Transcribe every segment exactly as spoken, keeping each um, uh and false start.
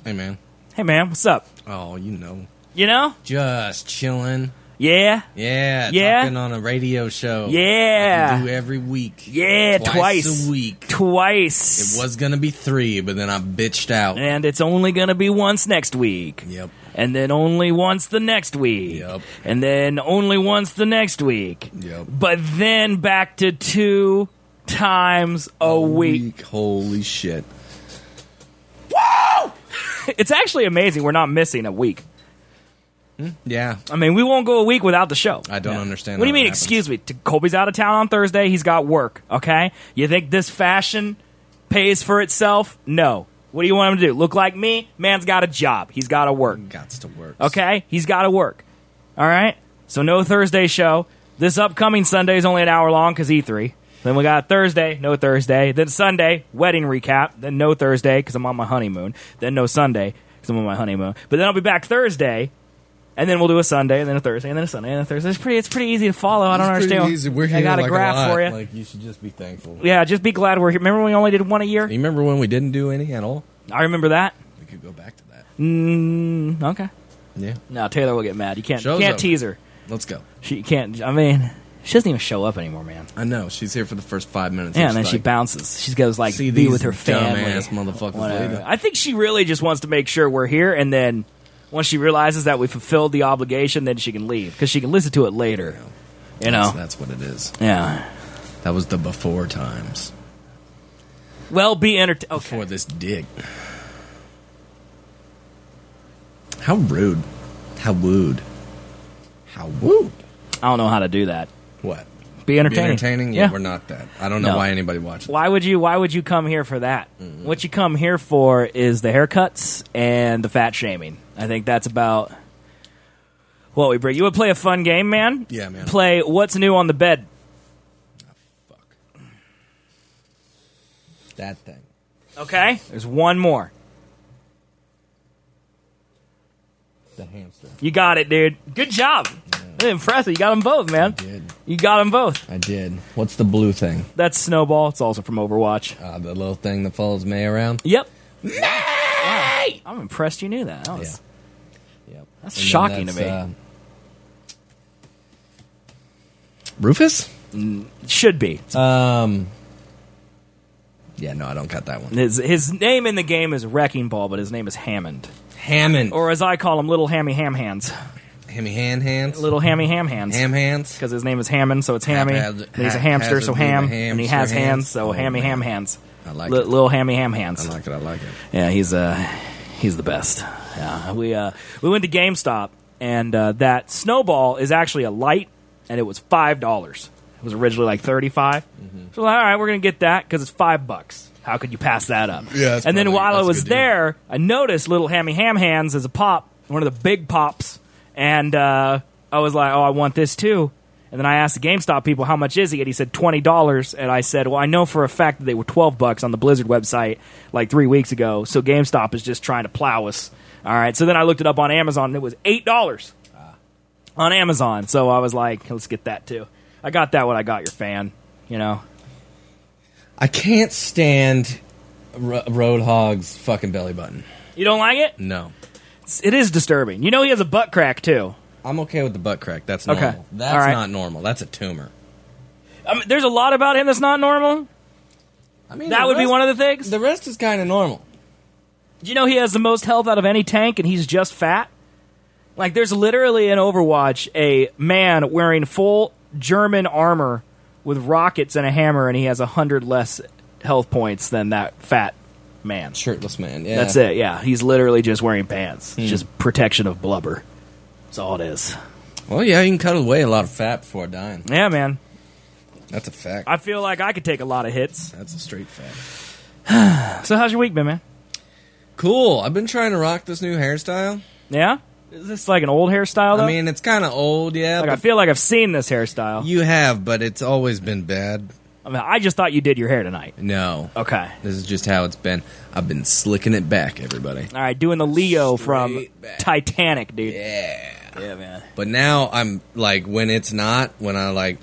Hey, man. Hey, man, what's up? Oh, you know. You know? Just chilling. Yeah? Yeah. Yeah? Talking on a radio show. Yeah. Like we do every week. Yeah, twice. twice. a week. Twice. It was going to be three, but then I bitched out. And it's only going to be once next week. Yep. And then only once the next week. Yep. And then only once the next week. Yep. But then back to two times a, a week. week. Holy shit. Woo! It's actually amazing we're not missing a week. Hmm? Yeah. I mean, we won't go a week without the show. I don't yeah. understand What do you how mean, it happens. excuse me? T- Colby's out of town on Thursday. He's got work, okay? You think this fashion pays for itself? No. What do you want him to do? Look like me? Man's got a job. He's got to work. Gots to work. Okay? He's got to work. All right? So no Thursday show. This upcoming Sunday is only an hour long because E three. Then we got Thursday, no Thursday. Then Sunday, wedding recap. Then no Thursday because I'm on my honeymoon. Then no Sunday because I'm on my honeymoon. But then I'll be back Thursday, and then we'll do a Sunday, and then a Thursday, and then a Sunday, and a Thursday. It's pretty. It's pretty easy to follow. I don't it's understand. Easy. We're here I got like a graph a lot. for you. Like you should just be thankful. Yeah, just be glad we're here. Remember when we only did one a year? You remember when we didn't do any at all? I remember that. We could go back to that. Mm, okay. Yeah. No, Taylor will get mad. You can't. Show's you can't over. tease her. Let's go. She can't. I mean, she doesn't even show up anymore, man. I know. She's here for the first five minutes. Yeah, and then she's she like, bounces. She goes like See be these with her family. dumbass motherfuckers Whatever. later. I think she really just wants to make sure we're here, and then once she realizes that we fulfilled the obligation, then she can leave because she can listen to it later. You know, that's, that's what it is. Yeah. That was the before times. Well, be entertained. Okay. Before this dig. How rude. How wooed. How wooed. I don't know how to do that. What? Be entertaining. Be entertaining? Yeah, Yeah. we're not that. I don't know No. why anybody watches. Why would you? Why would you come here for that? Mm-hmm. What you come here for is the haircuts and the fat shaming. I think that's about what we bring. You would play a fun game, man. Yeah, man. Play what's new on the bed. Oh, fuck. That thing. Okay. There's one more. The hamster. You got it, dude. Good job. Yeah. Impressive. You got them both, man. I did. You got them both. I did. What's the blue thing? That's Snowball. It's also from Overwatch. Uh, the little thing that follows May around? Yep. May! Wow. I'm impressed you knew that. that was, yeah. Yep. That's And shocking that's, to me. Uh, Rufus? Mm, should be. Um. Yeah, no, I don't got that one. His, his name in the game is Wrecking Ball, but his name is Hammond. Hammond. Or as I call him, Little Hammy Ham Hands. Hammy hand hands? Little Hammy Ham Hands. Ham hands? Because his name is Hammond, so it's Hammy. Hap- And he's a hamster, has so a ham. hamster And he has hands, hands. so Oh, Hammy man. Ham Hands. I like Li- it. Little Hammy Ham Hands. I like it, I like it. Yeah, he's uh, he's the best. Yeah, we uh, we went to GameStop, and uh, that Snowball is actually a light, and it was five dollars. It was originally like thirty-five. Mm-hmm. So all right, we're gonna get that because it's five bucks. How could you pass that up? Yeah, that's and then probably- while I that's a was good deal. there, I noticed Little Hammy Ham Hands as a pop, one of the big pops, and uh, I was like, oh, I want this too. And then I asked the GameStop people, how much is he? And he said twenty dollars. And I said, well, I know for a fact that they were twelve bucks on the Blizzard website like three weeks ago. So GameStop is just trying to plow us. All right. So then I looked it up on Amazon, and it was eight dollars ah. on Amazon. So I was like, let's get that too. I got that when I got your fan, you know. I can't stand Ro- Roadhog's fucking belly button. You don't like it? No. It's, it is disturbing. You know he has a butt crack too. I'm okay with the butt crack. That's Okay. normal. That's All right. not normal. That's a tumor. I mean, there's a lot about him that's not normal. I mean, That the would be rest- one of the things. The rest is kind of normal. Do you know he has the most health out of any tank, and he's just fat? Like, there's literally in Overwatch a man wearing full German armor with rockets and a hammer, and he has a hundred less health points than that fat man. Shirtless man, yeah. That's it, yeah. He's literally just wearing pants. Hmm. It's just protection of blubber. That's all it is. Well, yeah, you can cut away a lot of fat before dying. Yeah, man. That's a fact. I feel like I could take a lot of hits. That's a straight fact. So how's your week been, man? Cool. I've been trying to rock this new hairstyle. Yeah? Is this like an old hairstyle, though? I mean, it's kind of old, yeah. like, I but feel like I've seen this hairstyle. you have, but it's always been bad. I mean, I just thought you did your hair tonight. No. Okay. This is just how it's been. I've been slicking it back, everybody. All right, doing the Leo from Straight back. Titanic, dude. Yeah. Yeah, man. But now I'm like, when it's not, when I like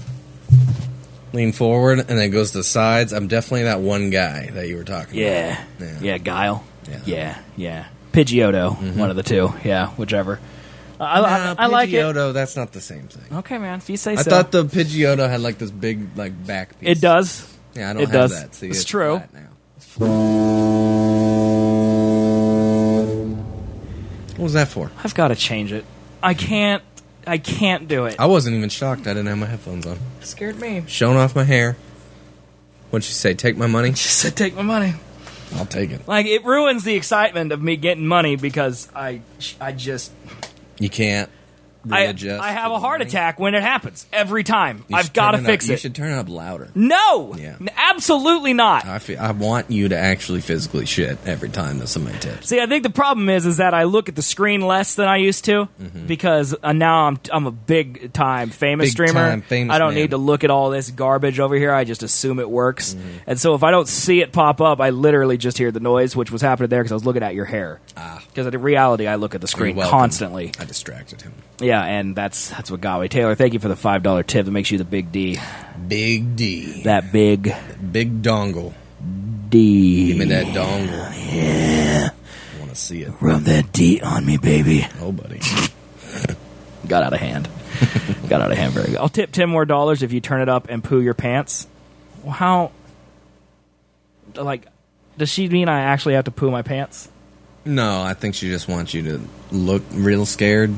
lean forward and it goes to the sides, I'm definitely that one guy that you were talking Yeah. about. Yeah, Guile. Yeah. Yeah, yeah. Pidgeotto, mm-hmm. one of the two. Yeah, whichever. I, nah, I, I like it. Pidgeotto, that's not the same thing. Okay, man. If you say I so. I thought the Pidgeotto had like this big like back piece. It does. Yeah, I don't it have does. that. See, it's, it's true. flat now. What was that for? I've got to change it. I can't. I can't do it. I wasn't even shocked. I didn't have my headphones on. It scared me. Showing off my hair. What'd she say? Take my money? She said, "Take my money." I'll take it. Like, it ruins the excitement of me getting money because I, I just, You can't I, readjust. I have to a the heart money. attack when it happens every time. You I've should got to turn fix up, it. You should turn it up louder. No, Yeah. absolutely not. I feel, I want you to actually physically shit every time that somebody tips. See, I think the problem is is that I look at the screen less than I used to Mm-hmm. because uh, now I'm I'm a big time famous Big streamer. time famous I don't man. need to look at all this garbage over here. I just assume it works. Mm-hmm. And so if I don't see it pop up, I literally just hear the noise, which was happening there because I was looking at your hair. Ah. Because in reality, I look at the screen You're welcome. constantly. I distracted him. Yeah, and that's that's what got me. Taylor, thank you for the five dollar tip that makes you the big D. Big D. That big Big dongle. D. Give me that dongle. Yeah. I want to see it. Rub that D on me, baby. Oh, buddy. Got out of hand. Got out of hand very good. I'll tip ten more dollars if you turn it up and poo your pants. Well, how? Like, does she mean I actually have to poo my pants? No, I think she just wants you to look real scared.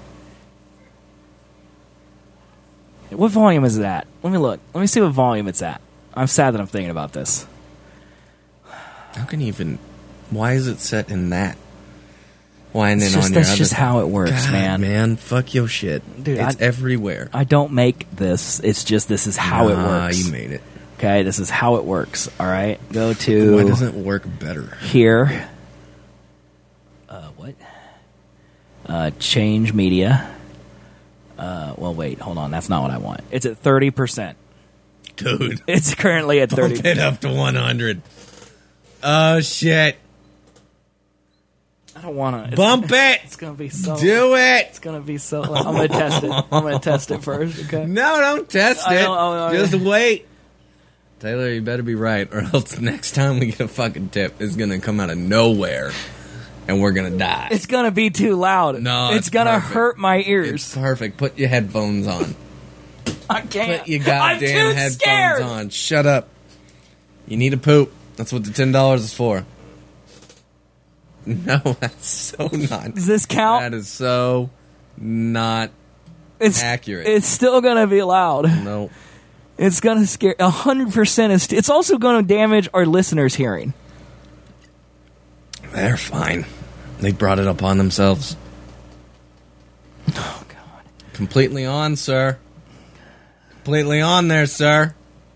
What volume is that? Let me look. Let me see what volume it's at. I'm sad that I'm thinking about this. How can you even... Why is it set in that? Why and then It's just, on your that's other just how it works, God, man. man, fuck your shit. Dude, it's I- everywhere. I don't make this. It's just this is how it Nah, works. you made it. Okay, this is how it works. All right, go to Why doesn't it work better? here. Uh, what? Uh, change media. Uh, well, wait, hold on. That's not what I want. It's at thirty percent. Dude, It's currently at thirty. bump it up to one hundred. Oh, shit. I don't want to. Bump it. It's gonna be so. Do it. It's gonna be so. I'm gonna test it. I'm gonna test it first. Okay. No, don't test I it. know, I know, Just I know. wait. Taylor, you better be right, or else next time we get a fucking tip, it's gonna come out of nowhere, and we're gonna die. It's gonna be too loud. No, it's, it's gonna perfect. hurt my It's ears. perfect. Put your headphones on. I can't. Put your I'm goddamn too headphones scared. on. Shut up. You need a poop. That's what the ten dollars is for. No, that's so not. Does this count? That is so not It's accurate. It's still gonna be loud. No. It's gonna scare. A hundred percent is. It's also gonna damage our listeners' hearing. They're fine. They brought it upon themselves. Oh God. Completely on, sir. Completely on there, sir.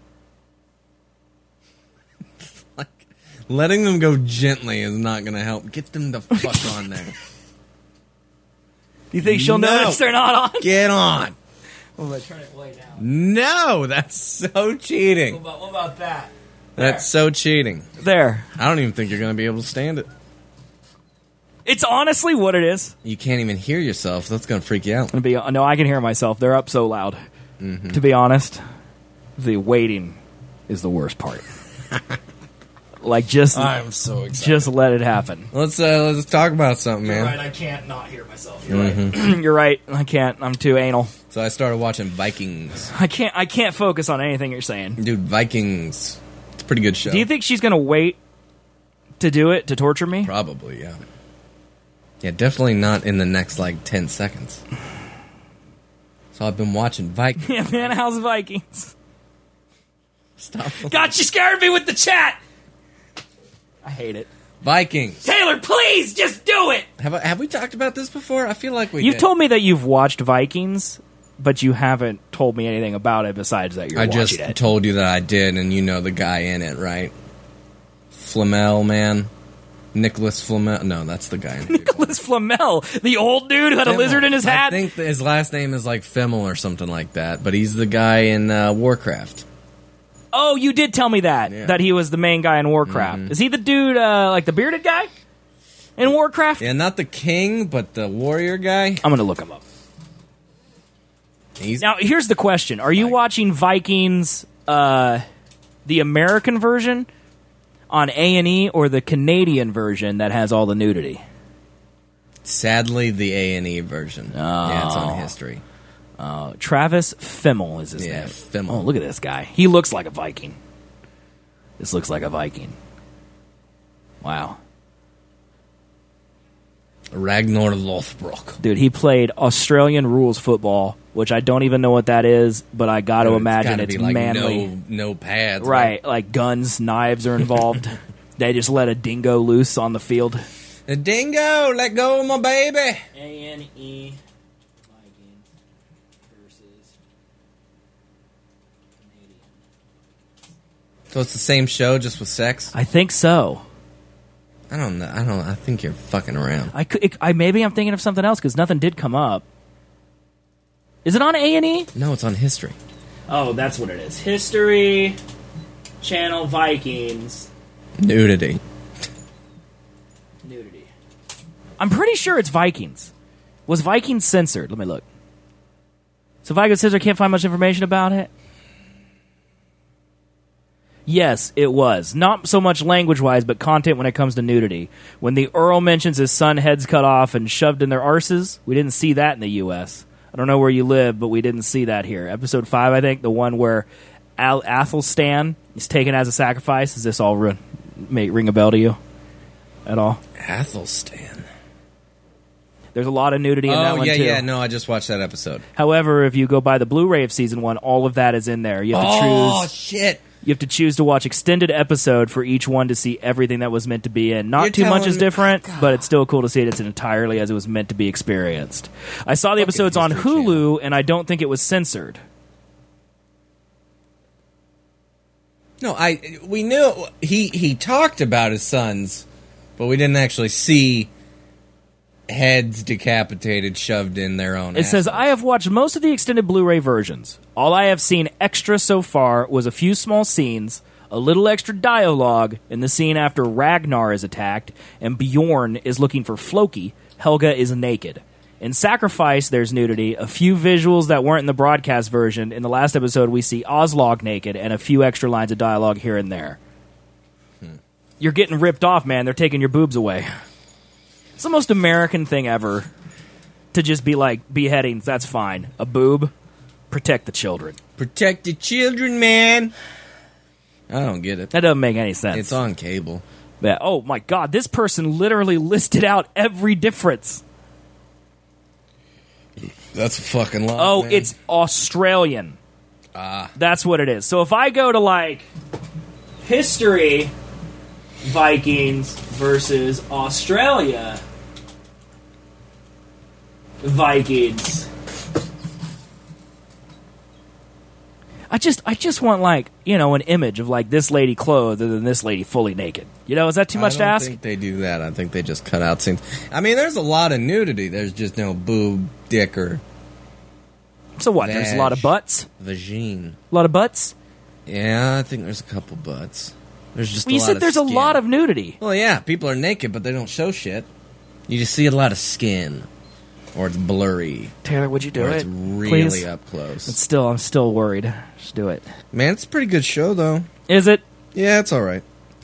Like, letting them go gently is not going to help. Get them the fuck on there. Do you think she'll No. notice they're not on? Get on. What about turn it way down? No, that's so cheating. What about, what about that? That's so cheating. There. I don't even think you're going to be able to stand it. It's honestly what it is. You can't even hear yourself. That's going to freak you out. To be, no, I can hear myself. They're up so loud. Mm-hmm. To be honest, the waiting is the worst part. Like just, I'm so excited. just let it happen. Let's uh, let's talk about something, man. You're right. I can't not hear myself. You're right. You're right. I can't. I'm too anal. So I started watching Vikings. I can't. I can't focus on anything you're saying. Dude, Vikings. It's a pretty good show. Do you think she's gonna wait to do it to torture me? Probably, yeah. Yeah, definitely not in the next, like, ten seconds. So I've been watching Vikings. Yeah, man. How's Vikings? Stop. God, you scared me with the chat. I hate it. Vikings. Taylor, please just do it. Have I, have we talked about this before? I feel like we You've did. told me that you've watched Vikings, but you haven't told me anything about it besides that you're I watching just it. told you that I did, and you know the guy in it, right? Flamel, man. Nicholas Flamel. No, that's the guy in it. Nicholas Flamel, the old dude who had a Fimmel. lizard in his hat. I think that his last name is like Fimmel or something like that, but he's the guy in uh, Warcraft. Oh, you did tell me that, Yeah. that he was the main guy in Warcraft. Mm-hmm. Is he the dude, uh, like the bearded guy in Warcraft? Yeah, not the king, but the warrior guy. I'm going to look him up. He's Now, here's the question. Are you Like- watching Vikings, uh, the American version, on A and E or the Canadian version that has all the nudity? Sadly, the A and E version. Oh. Yeah, it's on History. Uh, Travis Fimmel is his Yeah, name. Fimmel. Oh, look at this guy. He looks like a Viking. This looks like a Viking. Wow. Ragnar Lothbrok. Dude, he played Australian rules football, which I don't even know what that is, but I got to imagine gotta it's be like manly. No, no pads. Right, like guns, knives are involved. They just let a dingo loose on the field. The dingo, let go of my baby. A N E Viking versus Canadian. So it's the same show, just with sex? I think so. I don't know. I don't. I think you're fucking around. I could. It, I maybe I'm thinking of something else because nothing did come up. Is it on A and E? No, it's on History. Oh, that's what it is. History Channel Vikings Nudity. nudity. I'm pretty sure it's Vikings. Was Vikings censored? Let me look. So Vikings censored. Can't find much information about it. Yes, it was. Not so much language-wise, but content when it comes to nudity. When the Earl mentions his son heads cut off and shoved in their arses, we didn't see that in the U S. I don't know where you live, but we didn't see that here. Episode five, I think, the one where Al- Athelstan is taken as a sacrifice. Does this all ring, may ring a bell to you at all? Athelstan. There's a lot of nudity in oh, that one, yeah, too. yeah. No, I just watched that episode. However, if you go by the Blu-ray of Season one, all of that is in there. You have to Oh, choose... shit. You have to choose to watch extended episode for each one to see everything that was meant to be in. Not You're too much telling is me- different, God. but it's still cool to see it it's entirely as it was meant to be experienced. I saw the Fucking episodes on History Hulu, Channel. and I don't think it was censored. No, I. We knew he he talked about his sons, but we didn't actually see heads decapitated, shoved in their own. It says, assholes. I have watched most of the extended Blu-ray versions. All I have seen extra so far was a few small scenes, a little extra dialogue in the scene after Ragnar is attacked, and Bjorn is looking for Floki. Helga is naked. In Sacrifice, there's nudity, a few visuals that weren't in the broadcast version. In the last episode, we see Oslog naked, and a few extra lines of dialogue here and there. Hmm. You're getting ripped off, man. They're taking your boobs away. It's the most American thing ever to just be like, beheadings, that's fine. A boob, protect the children. Protect the children, man. I don't get it. That doesn't make any sense. It's on cable. Yeah. Oh my God, this person literally listed out every difference. That's a fucking lot. Oh, man. it's Australian. Ah. That's what it is. So if I go to like history, Vikings versus Australia, Vikings. I just, I just want like you know an image of like this lady clothed and then this lady fully naked. You know, is that too much I to don't ask? think they do that. I think they just cut out scenes. I mean, there's a lot of nudity. There's just no boob, dick, or So what? There's a lot of vag. butts. vagine. A lot of butts. Yeah, I think there's a couple butts. There's just Well, a you lot said of there's a skin. lot of nudity. Well, yeah, people are naked, but they don't show shit. You just see a lot of skin, or it's blurry, Taylor, would you do or it? it's really please? up close. It's still, I'm still worried. Just do it. Man, it's a pretty good show, though. Is it? Yeah, it's all right.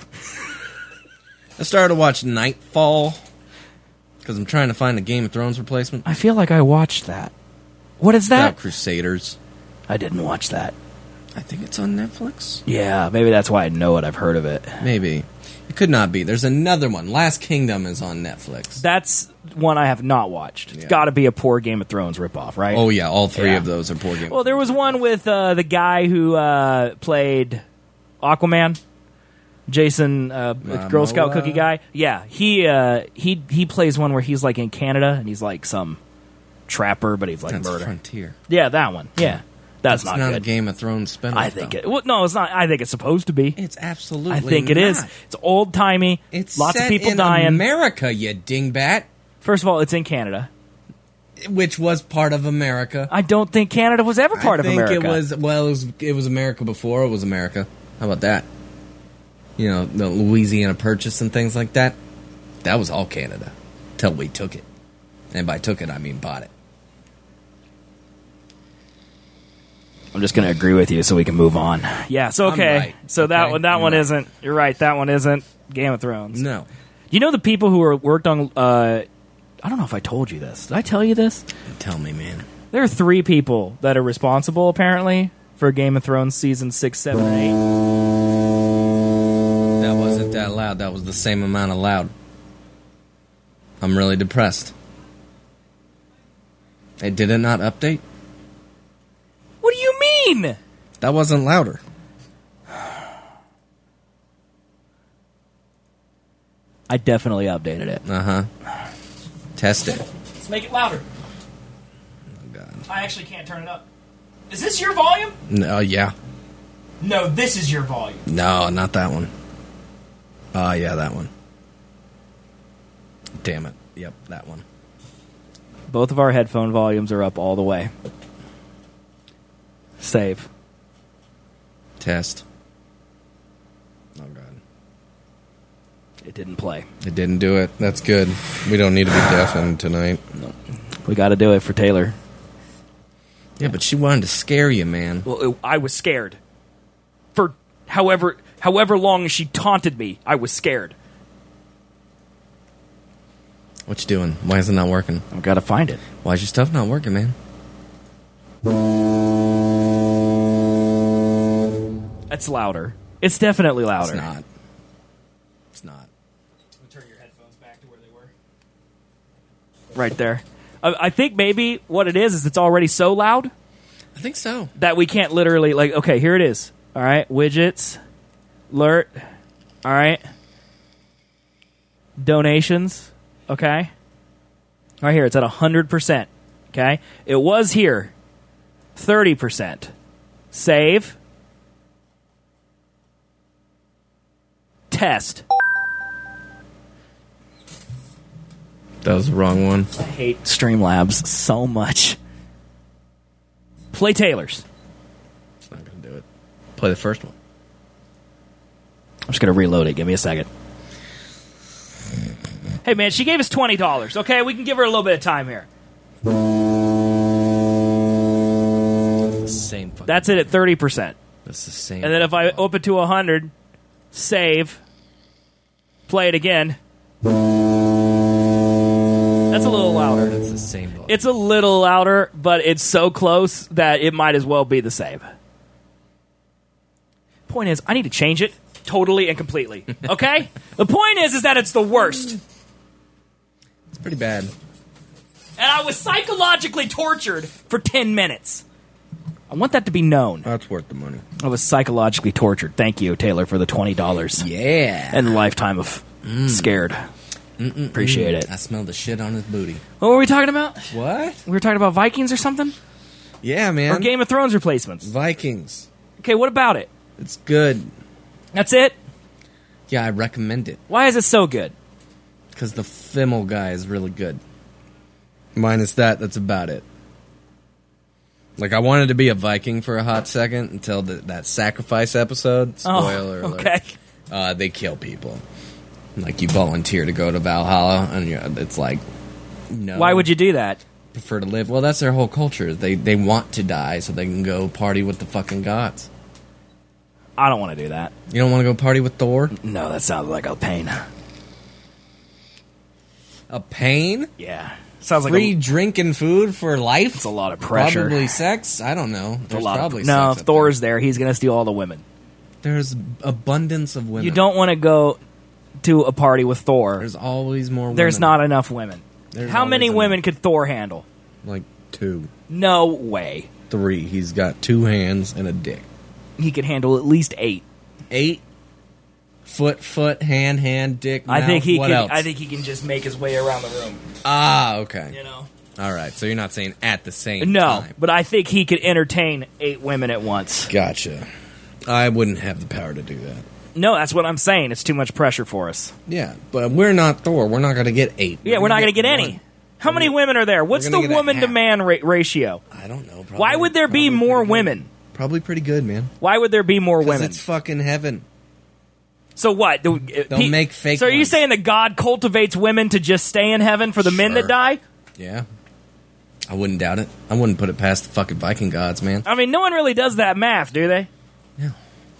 I started to watch Nightfall because I'm trying to find a Game of Thrones replacement. I feel like I watched that. What is About that? Crusaders. I didn't watch that. I think it's on Netflix. Yeah, maybe that's why I know it. I've heard of it. Maybe. It could not be. There's another one. Last Kingdom is on Netflix. That's one I have not watched. It's Yeah. got to be a poor Game of Thrones ripoff, right? Oh, yeah, all three Yeah. of those are poor Game Well, there was one with uh, the guy who uh, played Aquaman, Jason, uh, Girl Scout Momoa? cookie guy. Yeah, he uh, he he plays one where he's like in Canada and he's like some trapper, but he's like That's murder. Frontier. Yeah, that one. Yeah, that's It's not, not, a good. Game of Thrones spinoff. I think though. it. Well, no, it's not. I think it's supposed to be. It's absolutely I think it not. is. It's old timey. It's lots set of people in dying. America, you dingbat. First of all, it's in Canada. Which was part of America. I don't think Canada was ever part I of think America. it was, well, it was, it was America before it was America. How about that? You know, the Louisiana Purchase and things like that. That was all Canada. Till we took it. And by took it, I mean bought it. I'm just going to agree with you so we can move on. Yeah, so okay. Right. So okay. that one that You're one right. isn't. You're right. That one isn't Game of Thrones. No. You know the people who are worked on uh, I don't know if I told you this. Did I tell you this? Tell me, man. There are three people that are responsible apparently for Game of Thrones season six, seven, and eight. That wasn't that loud. That was the same amount of loud. I'm really depressed. Hey, did it not update? What do you mean? That wasn't louder. I definitely updated it. Uh-huh. Test it. Let's make it louder. Oh, God. I actually can't turn it up. Is this your volume? No, yeah. No, this is your volume. No, not that one. Oh, yeah, that one. Damn it. Yep, that one. Both of our headphone volumes are up all the way. Save. Test. Oh, God. It didn't play. It didn't do it. That's good. We don't need to be deafened tonight. No. We got to do it for Taylor. Yeah, but she wanted to scare you, man. Well, it, I was scared. For however however long she taunted me, I was scared. What you doing? Why is it not working? I've got to find it. Why is your stuff not working, man? It's louder. It's definitely louder. It's not. It's not. Turn your headphones back to where they were. Right there. I, I think maybe what it is is it's already so loud I think so. that we can't literally, like, okay, here it is. All right, widgets, alert, all right, donations, okay. Right here, it's at one hundred percent, okay. It was here, thirty percent. Save. Test. That was the wrong one. I hate Streamlabs so much. Play Taylor's. It's not going to do it. Play the first one. I'm just going to reload it. Give me a second. Hey, man, she gave us twenty dollars, okay? We can give her a little bit of time here. That's the same fucking That's it at thirty percent. That's the same. And then if I open to one hundred, save, play it again. That's a little louder. That's the same volume. It's a little louder, but it's so close that it might as well be the same. Point is, I need to change it totally and completely. Okay? The point is, is that it's the worst. It's pretty bad. And I was psychologically tortured for ten minutes. I want that to be known. That's worth the money. I was psychologically tortured. Thank you, Taylor, for the twenty dollars. Yeah. And a lifetime of mm. scared. Mm-mm-mm. Appreciate it. I smelled the shit on his booty. What were we talking about? What? We were talking about Vikings or something? Yeah, man. Or Game of Thrones replacements? Vikings. Okay, what about it? It's good. That's it? Yeah, I recommend it. Why is it so good? Because the Fimmel guy is really good. Minus that, that's about it. Like, I wanted to be a Viking for a hot second until the, that sacrifice episode. Spoiler oh, alert. okay. Uh, they kill people. Like, you volunteer to go to Valhalla, and you're, it's like, no. Why would you do that? Prefer to live? Well, that's their whole culture. They they want to die so they can go party with the fucking gods. I don't want to do that. You don't want to go party with Thor? No, that sounds like a pain. A pain? Yeah. Sounds like Free a, drink and food for life? it's a lot of pressure. Probably sex? I don't know. There's a lot probably of, no, sex if Thor's there. there, he's going to steal all the women. There's abundance of women. You don't want to go to a party with Thor. There's always more women. There's not enough women. There's How many always women enough. could Thor handle? Like two. No way. Three. He's got two hands and a dick. He could handle at least eight. Eight? Foot, foot, hand, hand, dick, I mouth, think he what can. else? I think he can just make his way around the room. Ah, okay. You know. All right, so you're not saying at the same No, time. but I think he could entertain eight women at once. Gotcha. I wouldn't have the power to do that. No, that's what I'm saying. It's too much pressure for us. Yeah, but we're not Thor. We're not going to get eight. Yeah, we're, not going to get one. any. How many women are there? What's the gonna get a woman to half. man ra- ratio? I don't know. Probably, Why would there be probably more pretty good. women? Probably pretty good, man. Why would there be more 'Cause women? it's fucking heaven. So what? Do, They'll make fake So are you ones. saying that God cultivates women to just stay in heaven for the men Sure. that die? Yeah. I wouldn't doubt it. I wouldn't put it past the fucking Viking gods, man. I mean, no one really does that math, do they? No.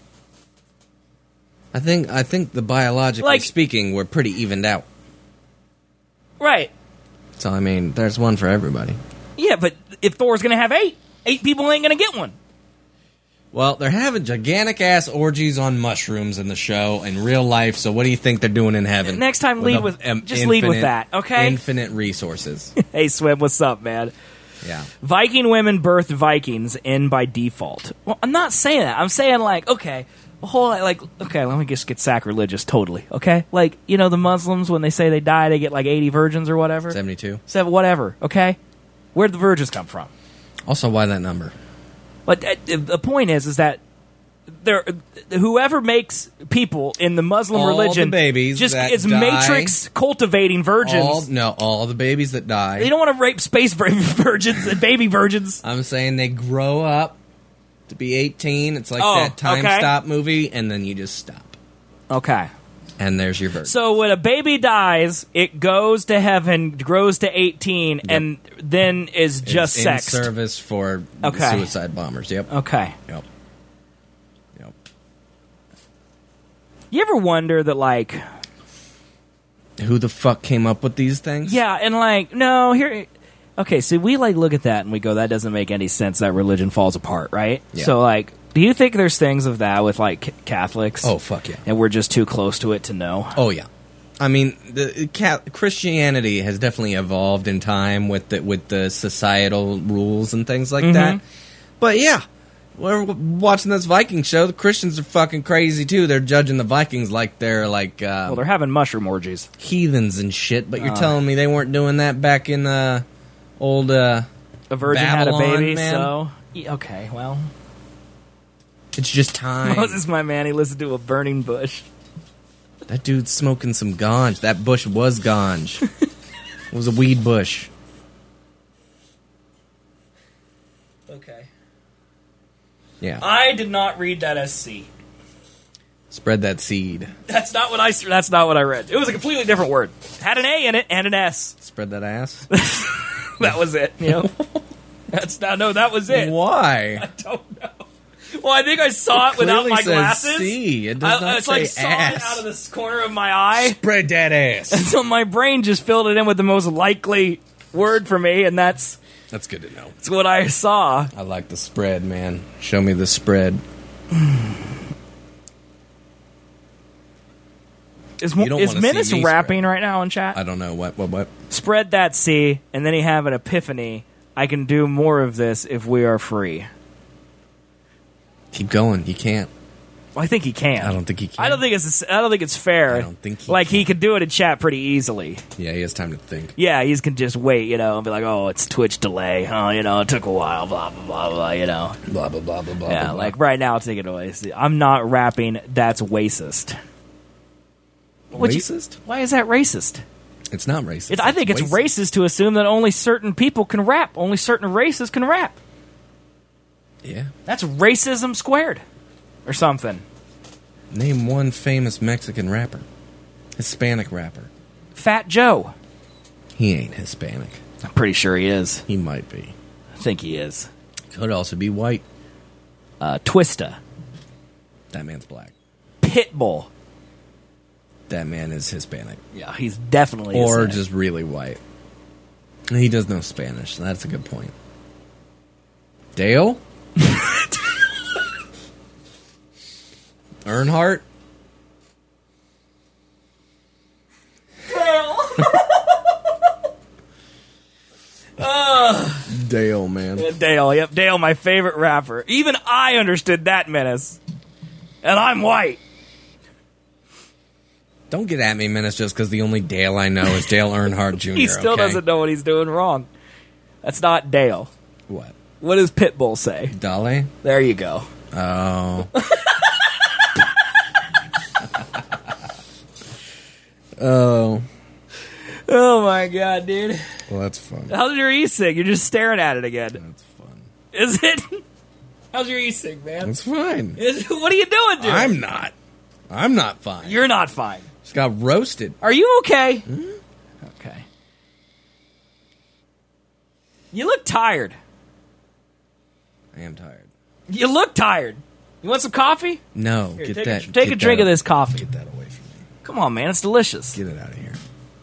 I think I think the biologically Like- speaking, we're pretty evened out. Right. So I mean, there's one for everybody. Yeah, but if Thor's going to have eight, eight people ain't going to get one. Well, they're having gigantic ass orgies on mushrooms in the show in real life. So what do you think they're doing in heaven? Next time, lead a- with- um, just lead with that, okay? Infinite resources. Hey, Swim, what's up, man? Yeah. Viking women birth Vikings in by default. Well, I'm not saying that. I'm saying, like, okay, a whole, like, okay, let me just get sacrilegious totally, okay? Like, you know, the Muslims, when they say they die, they get like eighty virgins or whatever. seventy-two. Seven, whatever, okay? Where'd the virgins come from? Also, why that number? But uh, the point is, is that there, whoever makes people in the Muslim All religion the babies just that is die- matrix cultivating virgins. All, no, all the babies that die. They don't want to rape space virgins and baby virgins. I'm saying they grow up to be eighteen. It's like Oh, that time okay. stop movie, and then you just stop. Okay. And there's your version. So when a baby dies, it goes to heaven, grows to eighteen, and then is just It's sexed. in service for Okay. suicide bombers. Yep. Okay. Yep. Yep. You ever wonder that, like, Who the fuck came up with these things? yeah, and like, no, here. Okay, so we like look at that and we go, that doesn't make any sense. That religion falls apart, right? Yeah. So, like, do you think there's things of that with like c- Catholics? Oh, fuck yeah. And we're just too close to it to know. Oh yeah. I mean, the ca- Christianity has definitely evolved in time with the, with the societal rules and things like that. But yeah, we're w- watching this Viking show. The Christians are fucking crazy too. They're judging the Vikings like they're like uh, Well, they're having mushroom orgies. heathens and shit. But you're Uh. telling me they weren't doing that back in uh, old uh, A virgin Babylon, had a baby, man. so yeah, okay, well, It's just time. Moses, my man, he listened to a burning bush. That dude's smoking some ganj. That bush was ganj. It was a weed bush. Okay. Yeah. I did not read that as C. Spread that seed. That's not what I. That's not what I read. It was a completely different word. Had an A in it and an S. Spread that ass. That was it. You know. That's not. No, that was it. Why? I don't know. Well, I think I saw it without Clearly my says glasses. C. It does I, not it's say like saw ass. it out of this corner of my eye. Spread that ass. So my brain just filled it in with the most likely word for me, and that's That's good to know. that's what I saw. I like the spread, man. Show me the spread. Is, You don't is wanna Menace see me rapping spread. right now in chat? I don't know what what what. Spread that C, and then he have an epiphany. I can do more of this if we are free. Keep going. You can't. Well, I think he can. I don't think he can. I don't think it's. I don't think it's fair. I don't think he like he can. can do it in chat pretty easily. Yeah, he has time to think. Yeah, he can just wait, you know, and be like, "Oh, it's Twitch delay. Oh, you know, it took a while. Blah blah blah blah. You know." Blah blah blah blah blah. Yeah, blah, like right now, take it away. See, I'm not rapping. That's racist. Would you- racist. Why is that racist? It's not racist. It, I think it's racist. racist to assume that only certain people can rap. Only certain races can rap. Yeah. That's racism squared, or something. Name one famous Mexican rapper. Hispanic rapper. Fat Joe. He ain't Hispanic. I'm pretty sure he is. He might be. I think he is. Could also be white. Uh, Twista. That man's black. Pitbull. That man is Hispanic. Yeah, he's definitely Or Hispanic. just really white. He does know Spanish, so that's a good point. Dale? Earnhardt? Dale, man. Dale. Yep, Dale, my favorite rapper. Even I understood that menace, and I'm white. Don't get at me, Menace, just because the only Dale I know is Dale Earnhardt Junior He still okay? doesn't know what he's doing wrong. That's not Dale. What? What does Pitbull say? Dale? There you go. Oh. oh. Oh my god, dude. Well, that's fun. How's your e-cig? You're just staring at it again. That's fun. Is it? How's your e-cig, man? That's fine. Is, what are you doing, dude? I'm not. I'm not fine. You're not fine. Just got roasted. Are you okay? Hmm? Okay. You look tired. I am tired. You look tired. You want some coffee? No, Here, get take that. A, take get a drink that, of this coffee. Get that away from me. Come on, man. It's delicious. Get it out of here.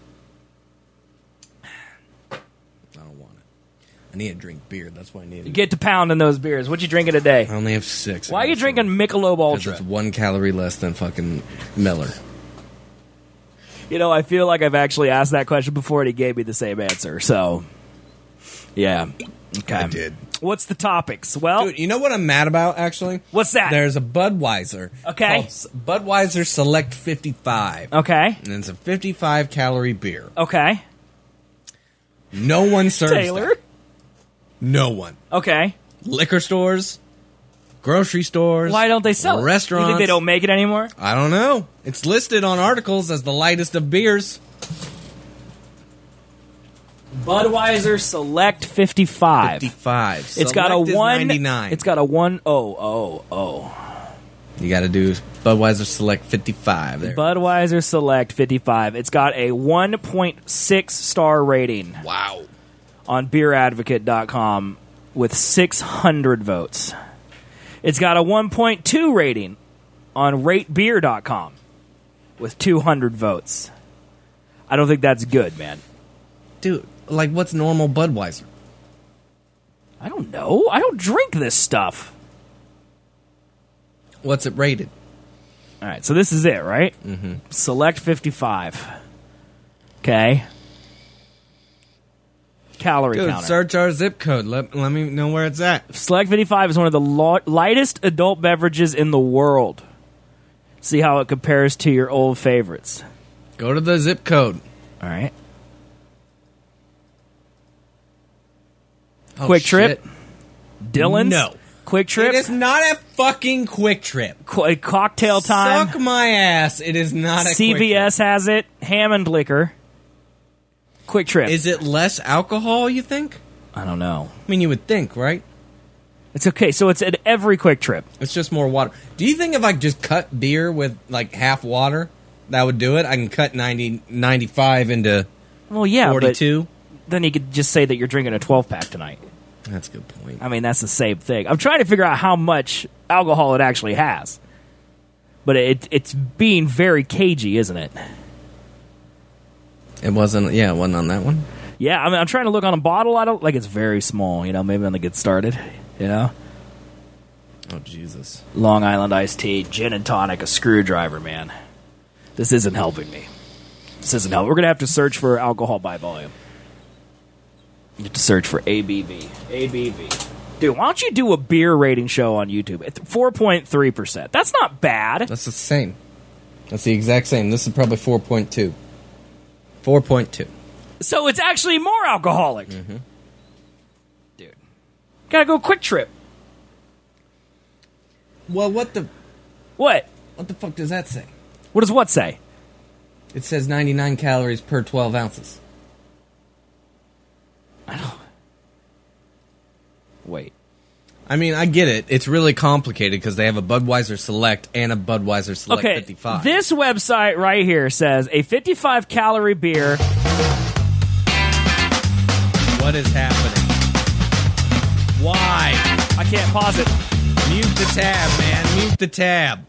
I don't want it. I need to drink beer. That's why I need it. Get to pounding those beers. What you drinking today? I only have six. Why are you drinking Michelob Because Ultra? it's one calorie less than fucking Miller. You know, I feel like I've actually asked that question before, and he gave me the same answer. So, yeah. Okay. I did. What's the topics? Well, Dude, you know what I'm mad about, actually? what's that? There's a Budweiser. Okay. called S- Budweiser Select fifty-five. Okay. And it's a fifty-five calorie beer. Okay. No one serves Taylor? that. No one. Okay. Liquor stores, grocery stores. Why don't they sell it? Restaurants. You think they don't make it anymore? I don't know. It's listed on articles as the lightest of beers. Budweiser Select fifty-five. fifty-five. It's got a Select is one. ninety-nine. It's got a one. Oh, oh, oh. You got to do Budweiser Select fifty-five. There. Budweiser Select fifty-five. It's got a one point six star rating Wow. on beer advocate dot com with six hundred votes. It's got a one point two rating on rate beer dot com with two hundred votes. I don't think that's good, man. Dude, like what's normal Budweiser? I don't know. I don't drink this stuff. What's it rated? All right, so this is it, right? Mm-hmm. Select fifty-five. Okay. Calorie Dude, counter. search our zip code. Let, let me know where it's at. Select fifty-five is one of the lo- lightest adult beverages in the world. See how it compares to your old favorites. Go to the zip code. All right. Oh, Quick Trip. shit. Dylan's. No. Quick Trip. It is not a fucking Quick Trip. Qu- cocktail time. Suck my ass. It is not a C V S has it. Hammond Liquor. Quick Trip. Quick Trip. Is it less alcohol, you think? I don't know. I mean, you would think, right? It's okay. So it's at every Quick Trip. It's just more water. Do you think if I just cut beer with like half water, that would do it? I can cut ninety, ninety-five into Well, yeah, forty-two. but then you could just say that you're drinking a twelve pack tonight. That's a good point. I mean, that's the same thing. I'm trying to figure out how much alcohol it actually has. But it, it's being very cagey, isn't it? It wasn't, yeah, it wasn't on that one. Yeah, I mean, I'm trying to look on a bottle. I don't like it's very small. You know, maybe when they get started. You know, Oh, Jesus. Long Island iced tea, gin and tonic, a screwdriver. Man, this isn't helping me. This isn't helping. We're gonna have to search for alcohol by volume. You have to search for A B V. A B V. Dude, why don't you do a beer rating show on YouTube? At four point three percent. That's not bad. That's the same. That's the exact same. This is probably four point two. four point two. So it's actually more alcoholic. Mm-hmm. Dude. Gotta go Quick Trip. Well, what the What? what the fuck does that say? What does what say? It says ninety-nine calories per twelve ounces. Wait. I mean, I get it. It's really complicated because they have a Budweiser Select and a Budweiser Select Okay, fifty-five. this website right here says a fifty-five calorie beer. What is happening? Why? I can't pause it. Mute the tab, man. Mute the tab.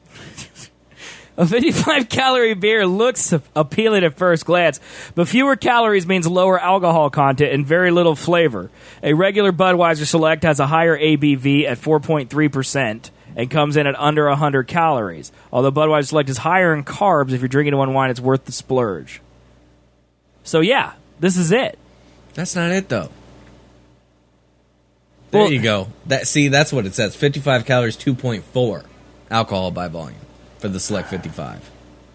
A fifty-five calorie beer looks appealing at first glance, but fewer calories means lower alcohol content and very little flavor. A regular Budweiser Select has a higher A B V at four point three percent and comes in at under one hundred calories. Although Budweiser Select is higher in carbs, if you're drinking one wine, it's worth the splurge. So yeah, this is it. That's not it, though. There Well- you go. That see, that's what it says. fifty-five calories, two point four alcohol by volume for the Select fifty-five.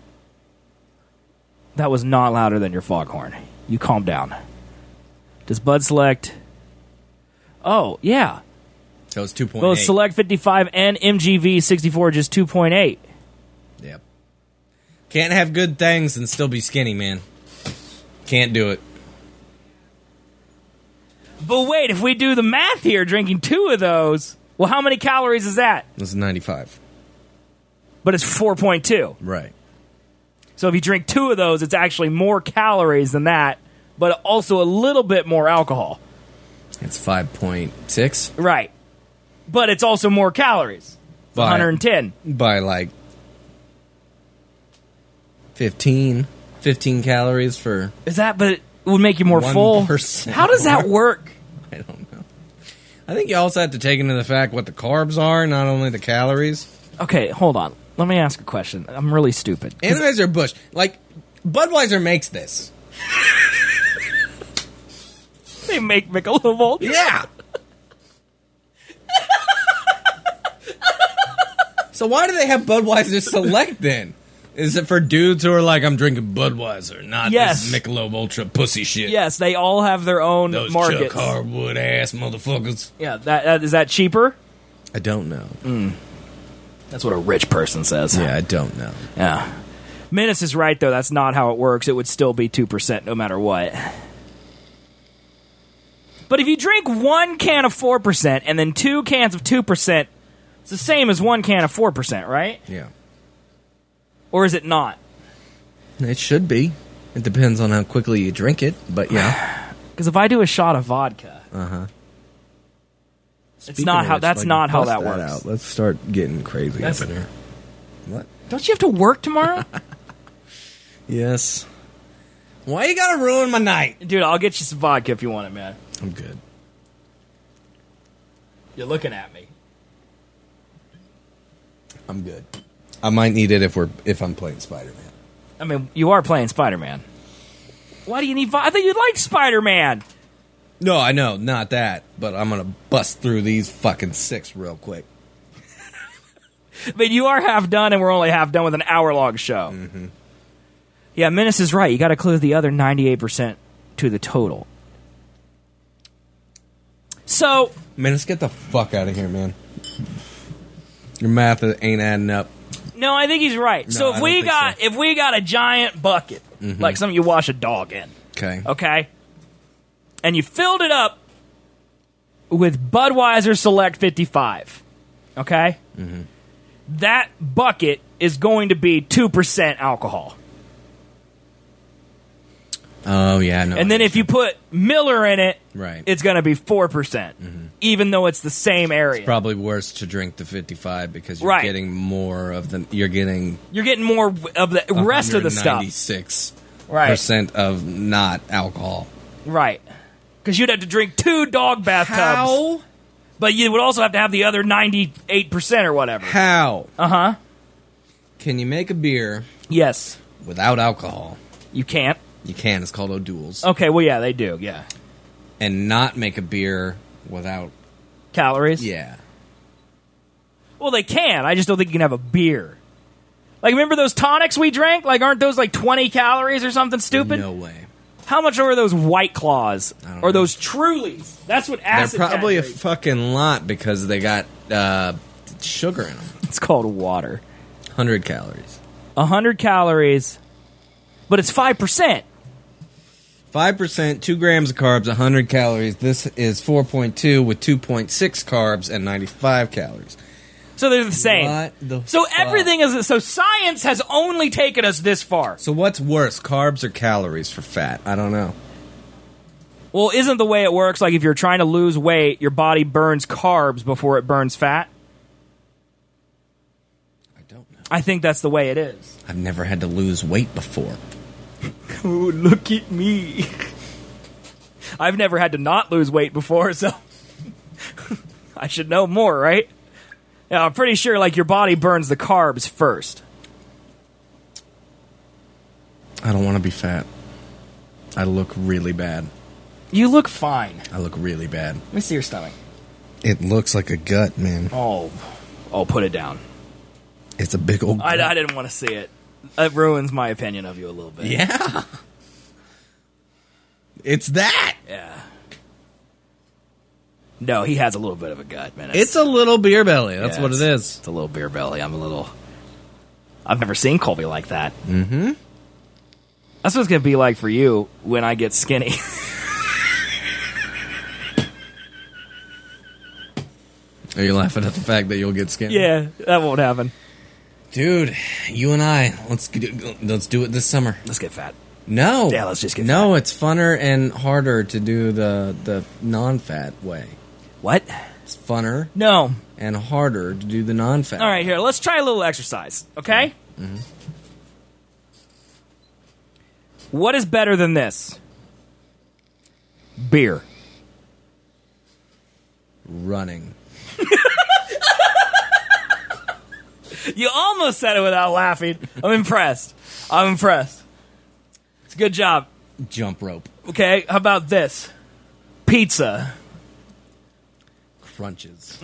That was not louder than your foghorn. You calm down. Does Bud Select... Oh, yeah. So it's two point eight. Both Select fifty-five and M G V sixty-four just two point eight. Yep. Can't have good things and still be skinny, man. Can't do it. But wait, if we do the math here, drinking two of those, well, how many calories is that? This is ninety-five. But it's four point two. Right. So if you drink two of those, it's actually more calories than that, but also a little bit more alcohol. It's five point six. Right. But it's also more calories. It's By- one hundred ten. By like fifteen, fifteen calories for... Is that, but it would make you more one full? percent How does that work? I don't know. I think you also have to take into the fact what the carbs are, not only the calories. Okay, hold on. Let me ask a question. I'm really stupid. Anheuser-Busch, like, Budweiser makes this. They make Michelob Ultra. Yeah. So why do they have Budweiser Select then? Is it for dudes who are like, I'm drinking Budweiser, not Yes. this Michelob Ultra pussy shit? Yes, they all have their own Those markets. Chuck Hardwood ass motherfuckers. Yeah, that, that is that cheaper? I don't know. That's what a rich person says. Yeah, I don't know. Yeah. Menace is right, though. That's not how it works. It would still be two percent no matter what. But if you drink one can of four percent and then two cans of two percent, it's the same as one can of four percent, right? Yeah. Or is it not? It should be. It depends on how quickly you drink it, but yeah. Because if I do a shot of vodka, Uh-huh. it's not how. That's not how that works. Out. Let's start getting crazy That's- up in here. What? Don't you have to work tomorrow? Yes. Why you gotta ruin my night? Dude, I'll get you some vodka if you want it, man. I'm good. You're looking at me. I'm good. I might need it if we're if I'm playing Spider-Man. I mean, you are playing Spider-Man. Why do you need vodka? I thought you liked Spider-Man. No, I know, not that, but I'm gonna bust through these fucking six real quick. But you are half done, and we're only half done with an hour-long show. Mm-hmm. Yeah, Menace is right. You got to include the other ninety-eight percent to the total. So, Man, let's get the fuck out of here, man. Your math ain't adding up. no, I think he's right. No, so I if don't we think got so. if we got a giant bucket, like something you wash a dog in, Okay. okay, and you filled it up with Budweiser Select fifty-five, okay, Mm-hmm. that bucket is going to be two percent alcohol. Oh yeah, no. And then if you put Miller in it, Right. it's going to be four percent, even though it's the same area. probably worse to drink the fifty-five because you're Right. getting more of the. You're getting You're getting more of the rest of the stuff. ninety-six Right, percent of not alcohol. right. Because you'd have to drink two dog bathtubs. How? But you would also have to have the other ninety-eight percent or whatever. How Uh-huh. can you make a beer Yes. without alcohol? You can't. You can. It's called O'Doul's. Okay, well, yeah, they do, yeah. And not make a beer without. Calories? Yeah. Well, they can. I just don't think you can have a beer. Like, remember those tonics we drank? Like, aren't those like twenty calories or something stupid? No way. How much are those White Claws? I don't Or know. those Trulies? That's what acid They're probably a has. fucking lot because they got uh, sugar in them. It's called water. one hundred calories. one hundred calories, but it's five percent. five percent, two grams of carbs, one hundred calories. This is four point two with two point six carbs and ninety-five calories. So they're the same. What the so fuck? everything is so science has only taken us this far. So what's worse, carbs or calories for fat? I don't know. Well, isn't the way it works like if you're trying to lose weight, your body burns carbs before it burns fat? I don't know. I think that's the way it is. I've never had to lose weight before. Oh, look at me. I've never had to not lose weight before, so I should know more, right? Yeah, I'm pretty sure like your body burns the carbs first. I don't want to be fat. I look really bad. You look fine. I look really bad. Let me see your stomach. It looks like a gut, man. Oh, oh, put it down. It's a big old I, gut. I didn't want to see it. It ruins my opinion of you a little bit. Yeah. It's that. Yeah. No, he has a little bit of a gut, man. It's a little beer belly. That's yeah, what it it's- is. It's a little beer belly. I'm a little. I've never seen Colby like that. Mm-hmm. That's what it's gonna be like for you when I get skinny. Are you laughing at the fact that you'll get skinny? Yeah, that won't happen. Dude, you and I, let's do, let's do it this summer. Let's get fat. No. Yeah, let's just get No, it's funner and harder to do the, the non-fat way. What? It's funner No. and harder to do the non-fat. All right, here, let's try a little exercise, okay? Mm-hmm. What is better than this? Beer. Running. You almost said it without laughing. I'm impressed. I'm impressed. It's a good job. Jump rope. Okay, how about this? Pizza. Crunches.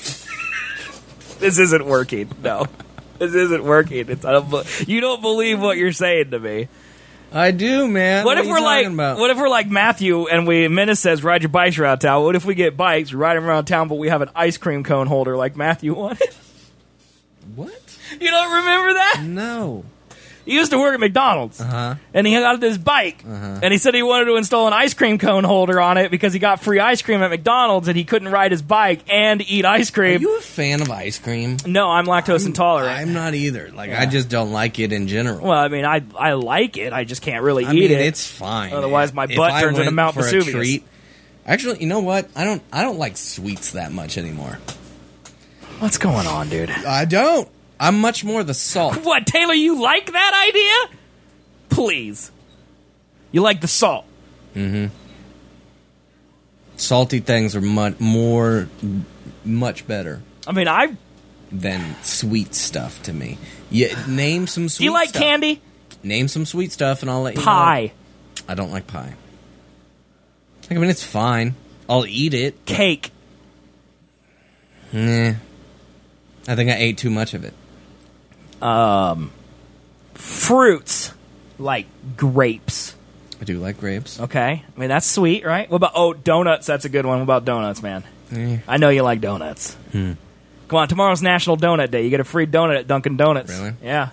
This isn't working. No. This isn't working. It's, I don't, be- you don't believe what you're saying to me. I do, man. What, What, if are we're you like talking about? what if we're like Matthew and we Menace says ride your bikes around town? What if we get bikes, ride them around town, but we have an ice cream cone holder like Matthew wanted? What? You don't remember that? No. He used to work at McDonald's, Uh-huh. and he got this bike, Uh-huh. and he said he wanted to install an ice cream cone holder on it because he got free ice cream at McDonald's, and he couldn't ride his bike and eat ice Are cream. you a fan of ice cream? No, I'm lactose intolerant. I'm not either. Like, Yeah. I just don't like it in general. well, I mean, I I like it. I just can't really I eat mean, it. it's fine. Otherwise, my If butt I turns into went Mount for a Vesuvius. treat- Actually, you know what? I don't. I don't like sweets that much anymore. What's going on, dude? I don't. I'm much more the salt. What, Taylor? You like that idea? Please, you like the salt? Salty things are much more, much better I mean, I. than sweet stuff to me. Yeah, name some sweet. Do you like stuff. candy? Name some sweet stuff, and I'll let you know. Pie, I don't like pie. I mean, it's fine. I'll eat it. cake. Nah. I think I ate too much of it. Fruits like grapes. I do like grapes. Okay, I mean that's sweet, right? What about oh donuts? That's a good one. What about donuts, man? Eh. I know you like donuts. Hmm. Come on, tomorrow's National Donut Day. You get a free donut at Dunkin' Donuts. Really? Yeah.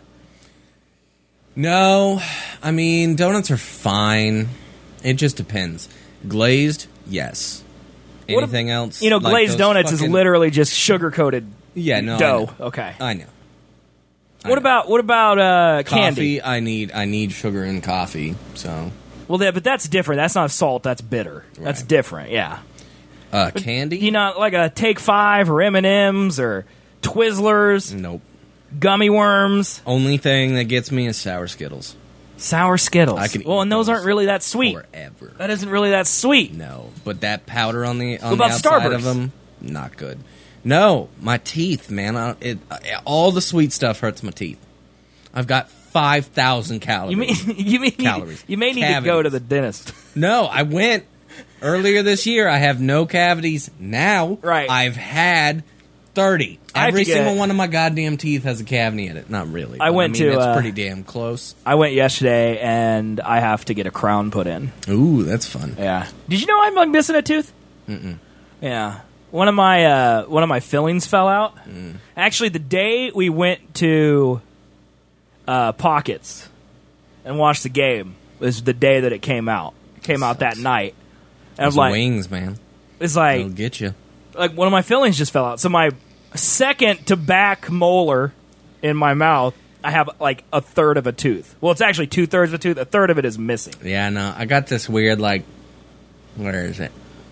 No, I mean, donuts are fine. It just depends. Glazed, yes. What if- Anything else? You know, Like glazed those donuts is fucking- literally just sugar coated yeah, no, I dough. know. Okay. I know. I What know. about what about uh, candy? coffee? I need I need sugar in coffee. So, Well, yeah, but that's different. That's not salt. That's bitter. That's Right. different. Yeah. uh, candy? You know, like a Take Five or M and M's or Twizzlers, Nope. gummy worms, Only thing that gets me is sour Skittles. sour Skittles. I can well, eat and those those aren't really that sweet. Forever. That isn't really that sweet. No, but that powder on the on What about the outside Starburst? of them, not good. No, my teeth, man. I, it all the sweet stuff hurts my teeth. I've got five thousand calories. You mean you mean Calories. you may need to go Cavities. to the dentist. No, I went earlier this year. I have no cavities now. Right. I've had thirty. I have Every to get- single one of my goddamn teeth has a cavity in it. Not really. I but went I mean, to, That's uh, pretty damn close. I went yesterday and I have to get a crown put in. Ooh, that's fun. Yeah. Did you know I'm like missing a tooth? Mm-mm. Yeah. One of my uh, one of my fillings fell out. Mm. Actually, the day we went to uh, Pockets and watched the game was the day that it came out. It came out that night. And I was Those like, wings, man. it's like They'll get you. like one of my fillings just fell out. So my second to back molar in my mouth, I have like a third of a tooth. Well, it's actually two thirds of a tooth. A third of it is missing. Yeah, no, I got this weird, like, where is it?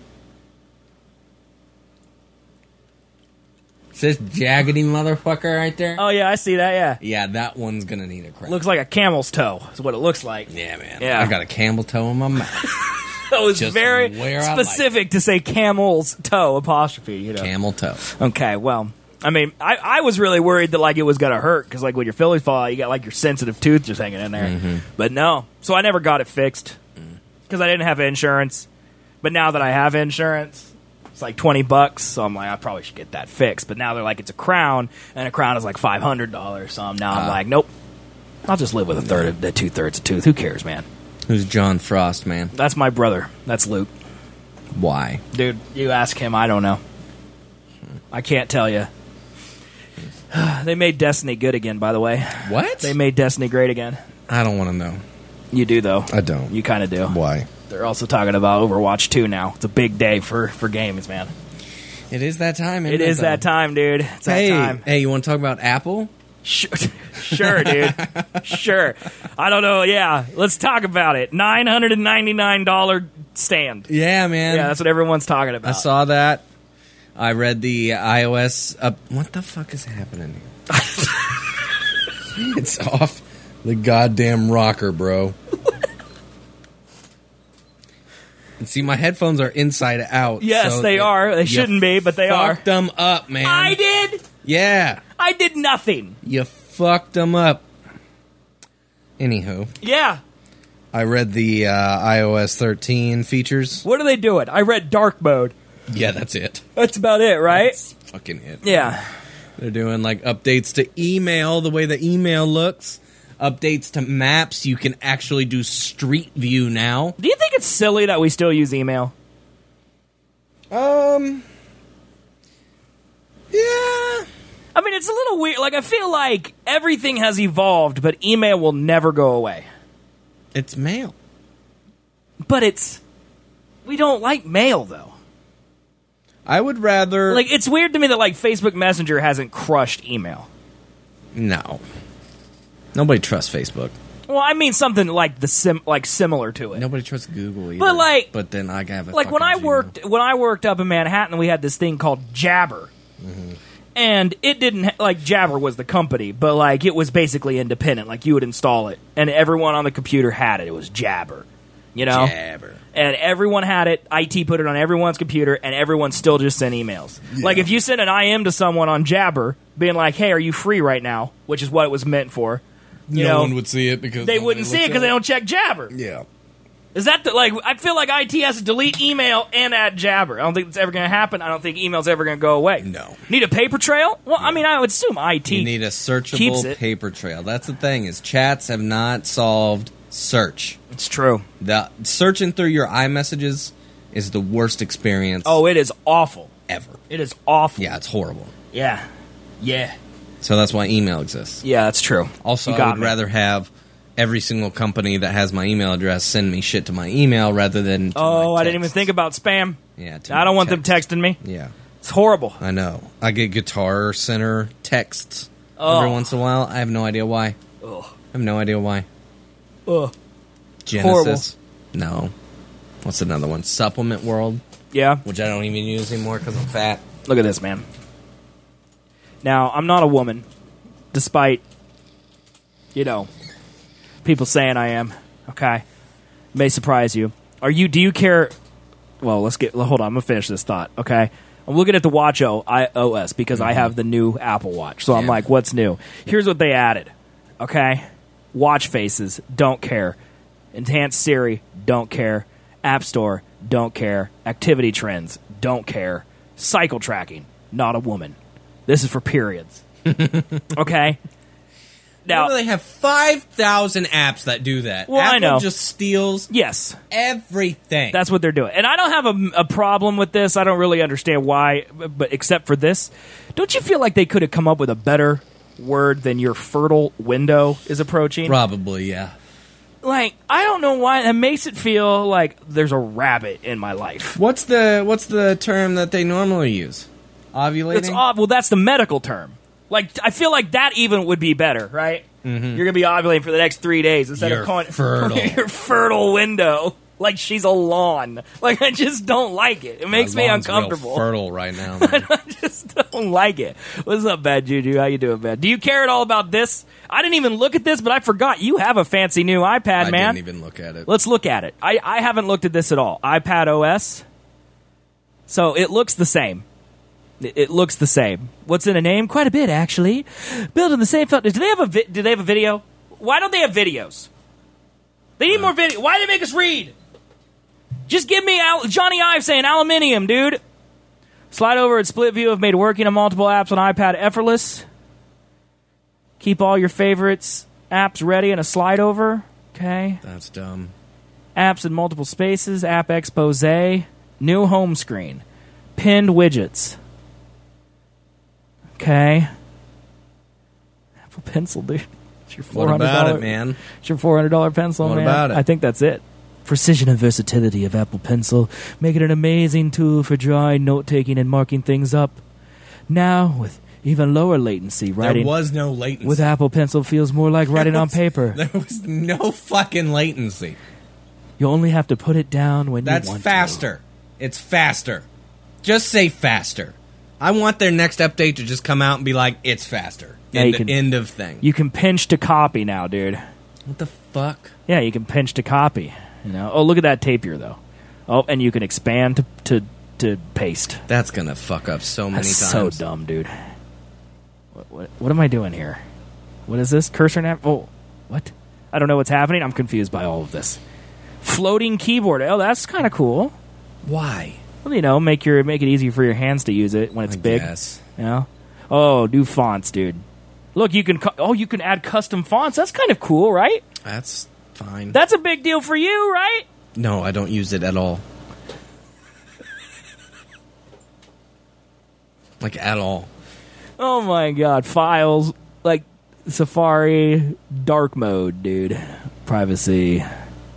Is this jaggedy motherfucker right there? Oh yeah, I see that. Yeah, Yeah, that one's gonna need a crack. looks like a camel's toe. Is what it looks like. yeah, man. Yeah. I got a camel toe in my mouth. It was Just very where I like specific to say camel's toe apostrophe. You know. Camel toe. Okay, well, I mean, I, I was really worried that like it was gonna hurt because like when your fillings fall out, you got like your sensitive tooth just hanging in there. Mm-hmm. But no, so I never got it fixed because I didn't have insurance. But now that I have insurance, it's like twenty bucks. So I'm like, I probably should get that fixed. But now they're like, it's a crown, and a crown is like five hundred dollars. So I'm now I'm Ah. like, nope, I'll just live with a third of the two thirds of tooth. Who cares, man? Who's John Frost, man? That's my brother. That's Luke. Why? Dude, you ask him. I don't know. I can't tell you. They made Destiny good again, by the way. What? They made Destiny great again. I don't want to know. You do, though. I don't. You kind of do. Why? They're also talking about Overwatch two now. It's a big day for, for games, man. It is that time. It isn't is though? that time, dude. It's Hey, that time. hey, you want to talk about Apple? Sure, sure, dude. Sure. I don't know. Yeah, let's talk about it. nine hundred ninety-nine dollars stand. Yeah, man. Yeah, that's what everyone's talking about. I saw that. I read the iOS up. What the fuck is happening here? It's off the goddamn rocker, bro. And see, my headphones are inside out. Yes, so they it, are. They shouldn't be, but they are. Fucked them up, man. I did? Yeah. I did nothing. You fucked them up. Anywho. Yeah. I read the uh, iOS thirteen features. What are they doing? I read dark mode. Yeah, that's it. That's about it, right? That's fucking it. Yeah. They're doing like updates to email, the way the email looks. Updates to maps. You can actually do Street View now. Do you think it's silly that we still use email? Um. Yeah. I mean, it's a little weird. Like, I feel like everything has evolved, but email will never go away. It's mail. But it's... We don't like mail, though. I would rather... Like, it's weird to me that, like, Facebook Messenger hasn't crushed email. No. Nobody trusts Facebook. Well, I mean something like the sim, like similar to it. Nobody trusts Google either. But, like... But then I have a Like, when I Gmail. worked when I worked up in Manhattan, we had this thing called Jabber. Mm-hmm. And it didn't, ha- like, Jabber was the company, but, like, it was basically independent. Like, you would install it, and everyone on the computer had it. It was Jabber. You know? Jabber. And everyone had it. I T put it on everyone's computer, and everyone still just sent emails. Yeah. Like, if you sent an I M to someone on Jabber, being like, hey, are you free right now? Which is what it was meant for. You no know, one would see it because... they nobody wouldn't see looks it because at they don't check Jabber. Yeah. Is that the, like, I feel like I T has to delete email and add Jabber. I don't think it's ever going to happen. I don't think email's ever going to go away. No. Need a paper trail? Well, I mean, I would assume I T You need a keeps searchable it. paper trail. That's the thing, is chats have not solved search. It's true. The searching through your iMessages is the worst experience Oh, it is awful. ever. It is awful. Yeah, it's horrible. Yeah. Yeah. So that's why email exists. Yeah, that's true. Also, You I got would me. rather have every single company that has my email address send me shit to my email rather than to Oh, my I didn't even text. think about spam. Yeah, to I my don't want text. them texting me. Yeah, It's horrible. I know. I get Guitar Center texts Oh. every once in a while. I have no idea why. Ugh. I have no idea why. Ugh. Genesis? No. What's another one? Supplement World, Yeah. which I don't even use anymore because I'm fat. Look at this, man. Now, I'm not a woman, despite, you know, people saying I am. Okay? May surprise you. Are you, do you care? Well, let's get, hold on, I'm going to finish this thought, okay? I'm looking at the Watch O iOS because I have the new Apple Watch. So I'm Yeah. like, what's new? Here's what they added, okay? Watch faces, don't care. Enhanced Siri, don't care. App Store, don't care. Activity trends, don't care. Cycle tracking, not a woman. This is for periods. Okay? Now, Why do they have five thousand apps that do that? Well, I Apple know. just steals yes, everything. that's what they're doing. And I don't have a, a problem with this. I don't really understand why, but except for this. Don't you feel like they could have come up with a better word than your fertile window is approaching? Probably, yeah. Like, I don't know why. It makes it feel like there's a rabbit in my life. What's the what's the term that they normally use? Ovulating? It's odd. Well, that's the medical term. Like, I feel like that even would be better, right? Mm-hmm. You're going to be ovulating for the next three days instead You're of calling fertile. your fertile window like she's a lawn. Like, I just don't like it. It makes My me lawn's real uncomfortable. fertile right now, man. I just don't like it. What's up, Bad Juju? How you doing, man? Do you care at all about this? I didn't even look at this, but I forgot you have a fancy new iPad, I man. didn't even look at it. Let's look at it. I, I haven't looked at this at all. iPad O S. So it looks the same. It, it looks the same. What's in a name? Quite a bit, actually. Built in the same foundation. Do they have a vi- Do they have a video? Why don't they have videos? They need more video. Why do they make us read? Just give me Al- Johnny Ive saying aluminium, dude. Slide over and split view have made working on multiple apps on iPad effortless. Keep all your favorites apps ready in a slide over. Okay. That's dumb. Apps in multiple spaces, app expose, new home screen, pinned widgets. Okay. Apple Pencil, dude. It's your four What hundred about dollars it, man? It's your four hundred dollars pencil, What man. about it? I think that's it. Precision and versatility of Apple Pencil make it an amazing tool for drawing, note-taking, and marking things up. Now, with even lower latency. Writing There was no latency. with Apple Pencil feels more like writing on was- paper. There was no fucking latency. You only have to put it down when That's you want faster. It's faster. Just say faster. I want their next update to just come out and be like, it's faster. Yeah, End, you can- end of thing. to. You can pinch to copy now, dude. what the fuck? Yeah, you can pinch to copy. You know. Oh, look at that tapier though. Oh, and you can expand to to, to paste. That's gonna fuck up so many That's times. so dumb, dude. What, what what am I doing here? What is this? Cursor nav? Oh, what? I don't know what's happening. I'm confused by all of this. Floating keyboard. Oh, that's kind of cool. Why? Well, you know, make your make it easy for your hands to use it when it's I big. guess. You know. Oh, new fonts, dude. Look, you can cu- oh, you can add custom fonts. That's kind of cool, right? That's fine. That's a big deal for you, right? no, I don't use it at all. Like, at all. Oh my god, files like Safari dark mode, dude. Privacy.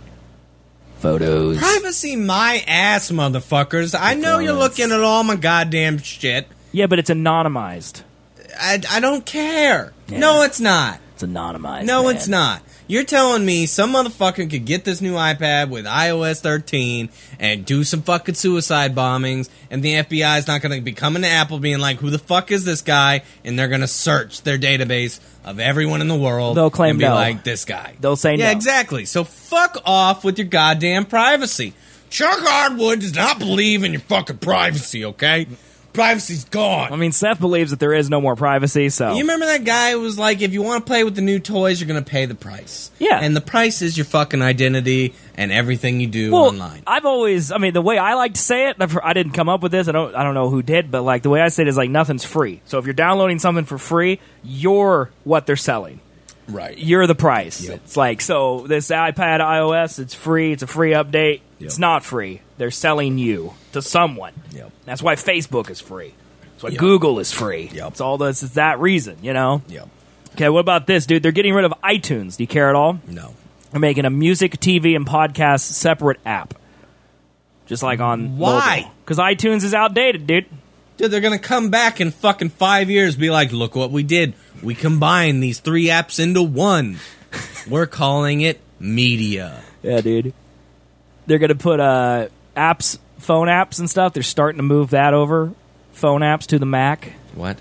Photos. Privacy my ass, motherfuckers. I know you're Performance. looking at all my goddamn shit. Yeah, but it's anonymized. I, I don't care. Yeah. No, it's not. It's anonymized. No, man. it's not. You're telling me some motherfucker could get this new iPad with i O S thirteen and do some fucking suicide bombings, and the F B I is not going to be coming to Apple being like, who the fuck is this guy? And they're going to search their database of everyone in the world. They'll claim and be no. like, this guy. They'll say yeah, no. exactly. So fuck off with your goddamn privacy. Chuck Hardwood does not believe in your fucking privacy, okay? Privacy's gone. I mean, Seth believes that there is no more privacy, so You remember that guy who was like, if you want to play with the new toys, you're going to pay the price. Yeah. And the price is your fucking identity and everything you do well, online. I've always, I mean, the way I like to say it, I've- I didn't come up with this. I don't, I don't know who did, but like the way I say it is like nothing's free. So if you're downloading something for free, you're what they're selling. Right. You're the price. Yep. It's like, so this iPad iOS, it's free. It's a free update. Yep. It's not free. They're selling you to someone. Yep. That's why Facebook is free. That's why Yep. Google is free. Yep. It's all this. It's that reason, you know. Yep. Okay, what about this, dude? They're getting rid of iTunes. Do you care at all? No. They're making a music, T V, and podcast separate app. Just like on Why? Because iTunes is outdated, dude. Dude, they're going to come back in fucking five years be like, look what we did. We combined these three apps into one. We're calling it media. Yeah, dude. They're going to put uh, apps, phone apps and stuff. They're starting to move that over. Phone apps to the Mac. What?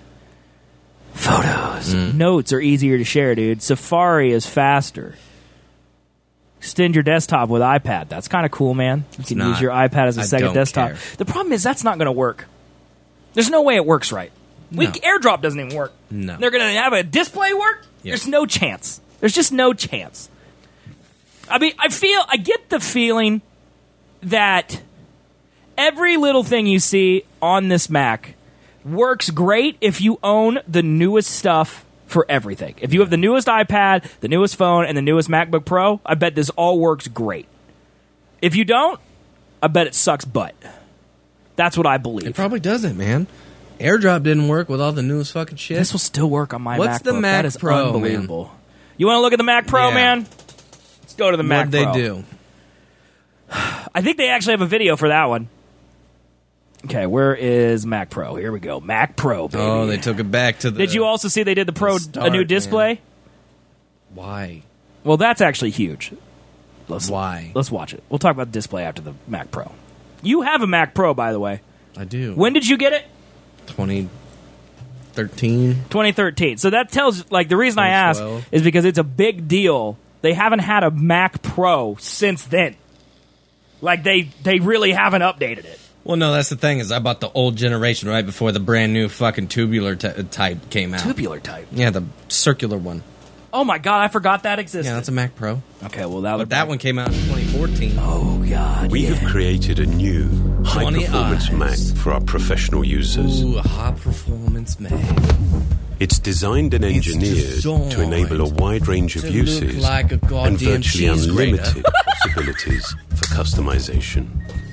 Photos. Notes are easier to share, dude. Safari is faster. Extend your desktop with iPad. That's kind of cool, man. You can not. use your iPad as a I second don't desktop. care. The problem is that's not going to work. There's no way it works right. We, No. AirDrop doesn't even work. No. They're going to have a display work? Yeah. There's no chance. There's just no chance. I mean, I feel, I get the feeling that every little thing you see on this Mac works great if you own the newest stuff for everything. If you have the newest iPad, the newest phone, and the newest MacBook Pro, I bet this all works great. If you don't, I bet it sucks butt. That's what I believe. It probably doesn't, man. AirDrop didn't work with all the newest fucking shit. This will still work on my What's MacBook. the Mac that is Pro, unbelievable. You want to look at the Mac Pro, Yeah. man? Let's go to the Mac What'd they Pro. do? I think they actually have a video for that one. Okay, where is Mac Pro? Here we go. Mac Pro, baby. Oh, they took it back to the... Did you also see they did the Pro the start, a new man. display? Why? Well, that's actually huge. Let's, Why? Let's watch it. We'll talk about the display after the Mac Pro. You have a Mac Pro, by the way. I do. When did you get it? twenty thirteen. twenty thirteen. So that tells, like, the reason I asked twenty twelve. is because it's a big deal. They haven't had a Mac Pro since then. Like, they, they really haven't updated it. Well, no, that's the thing is I bought the old generation right before the brand new fucking tubular t- type came out. Tubular type. Yeah, the circular one. Oh, my God, I forgot that existed. Yeah, that's a Mac Pro. Okay, well, that, But that one came out in twenty fourteen. Oh, God. We yeah. have created a new high-performance eyes. Mac for our professional users. Ooh, a high performance Mac. It's designed and It's engineered designed to enable a wide range of to look uses like a goddamn and virtually cheese grater. unlimited possibilities for customization.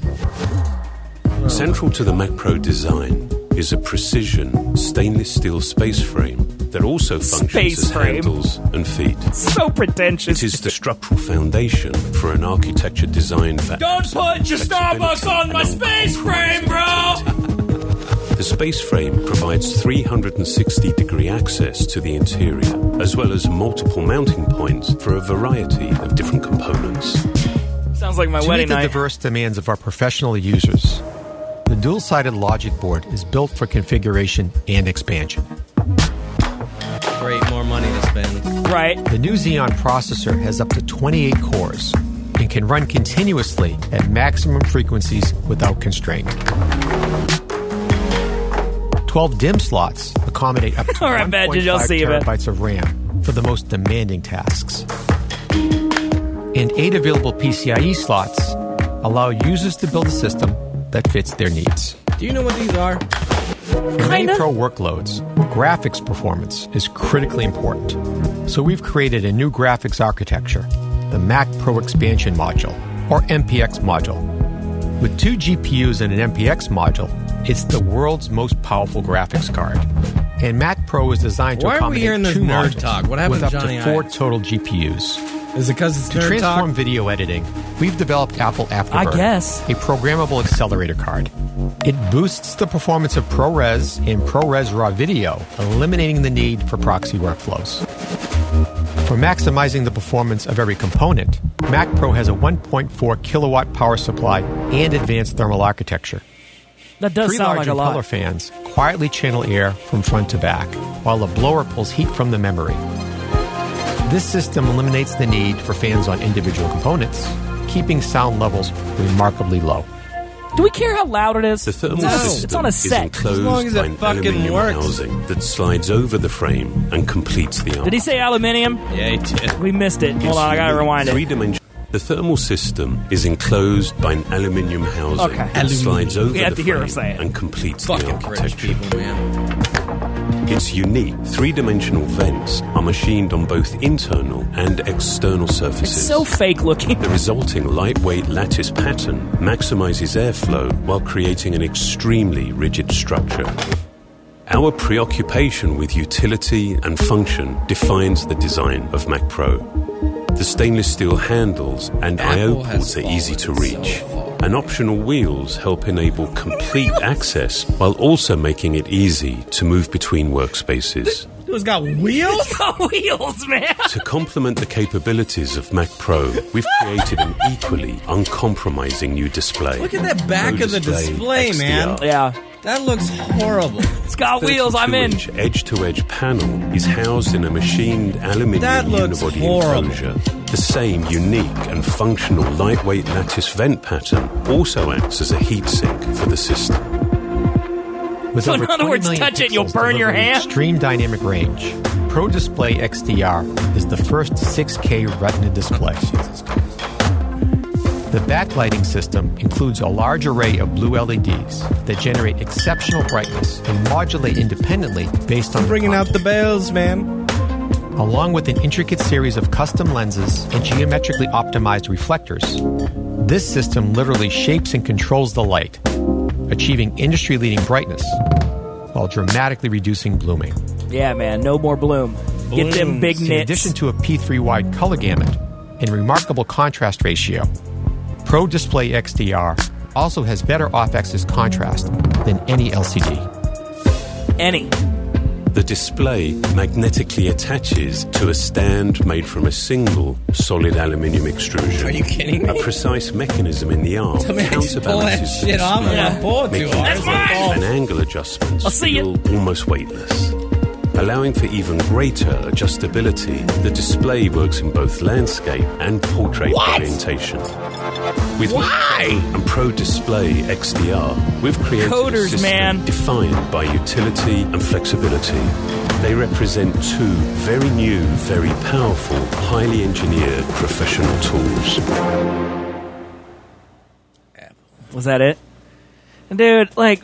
Central to the Mac Pro design is a precision stainless steel space frame that also functions Space as frame. handles and feet. So pretentious. It is the structural foundation for an architecture designed for Don't put your flexibility Starbucks on my and space frame, bro! The space frame provides three hundred sixty degree access to the interior, as well as multiple mounting points for a variety of different components. Sounds like my to wedding meet the night. diverse demands of our professional users, the dual-sided logic board is built for configuration and expansion. Great, more money to spend. Right. The new Xeon processor has up to twenty-eight cores and can run continuously at maximum frequencies without constraint. twelve DIMM slots accommodate up to All right, Badger, you'll one point five see you, man. terabytes of RAM for the most demanding tasks. And eight available P C I E slots allow users to build a system that fits their needs. Do you know what these are? For many Kinda. pro workloads, graphics performance is critically important. So we've created a new graphics architecture, the Mac Pro Expansion Module, or M P X module. With two G P Us and an M P X module, it's the world's most powerful graphics card. And Mac Pro is designed to Why are we accommodate hearing this two nerd modules talk? What happened with to up Johnny to four Ive? total G P Us. Is it because it's To nerd transform talk? video editing, we've developed Apple Afterburner, I guess. a programmable accelerator card. It boosts the performance of ProRes and ProRes RAW video, eliminating the need for proxy workflows. For maximizing the performance of every component, Mac Pro has a one point four kilowatt power supply and advanced thermal architecture. That does Three sound large like a impeller lot. fans quietly channel air from front to back, while the blower pulls heat from the memory. This system eliminates the need for fans on individual components, keeping sound levels remarkably low. Do we care how loud it is? The thermal it's, on a, system it's on a is set. enclosed As long as by it an fucking aluminium works. housing that slides over the frame and completes the arm. Did he say aluminium? Yeah, he did. We missed it. Hold on, I gotta rewind it. Three-dimension. The thermal system is enclosed by an aluminium housing Okay. that slides over We have the to hear frame him say it. and completes the Fucking British architecture. people, man. Its unique three-dimensional vents are machined on both internal and external surfaces. It's so fake looking. The resulting lightweight lattice pattern maximizes airflow while creating an extremely rigid structure. Our preoccupation with utility and function defines the design of Mac Pro. The stainless steel handles and I O Apple has ports are easy to fallen reach, so far. and optional wheels help enable complete access while also making it easy to move between workspaces. Who's got wheels? Got wheels, man. To complement the capabilities of Mac Pro, we've created an equally uncompromising new display. Look at that back Pro of the display, X D R. man. Yeah. That looks horrible. It's got wheels. I'm in. thirty-two inch edge-to-edge panel is housed in a machined aluminium That looks unibody horrible. enclosure. The same unique and functional lightweight lattice vent pattern also acts as a heatsink for the system. With So in over other twenty words, million touch it and you'll pixels burn your delivering hand? Extreme dynamic range. Pro Display X D R is the first six K Retina display. The backlighting system includes a large array of blue L E Ds that generate exceptional brightness and modulate independently based on Bringing the out the bells, man. along with an intricate series of custom lenses and geometrically optimized reflectors. This system literally shapes and controls the light, achieving industry-leading brightness while dramatically reducing blooming. Yeah, man. No more bloom. Get them big In nits. addition to a P three wide color gamut and remarkable contrast ratio, Pro Display X D R also has better off-axis contrast than any L C D. Any. The display magnetically attaches to a stand made from a single solid aluminium extrusion. Are you kidding A me? precise mechanism in the arm Tell me I just pull that counterbalances the shit off display, and I pull it too making hard. That's mine! and angle adjustments I'll see you. feel almost weightless. Allowing for even greater adjustability, the display works in both landscape and portrait orientation. With Why? Mac and Pro Display X D R, we've created Coders, a system man. defined by utility and flexibility. They represent two very new, very powerful, highly engineered professional tools. Was that it? And dude, like,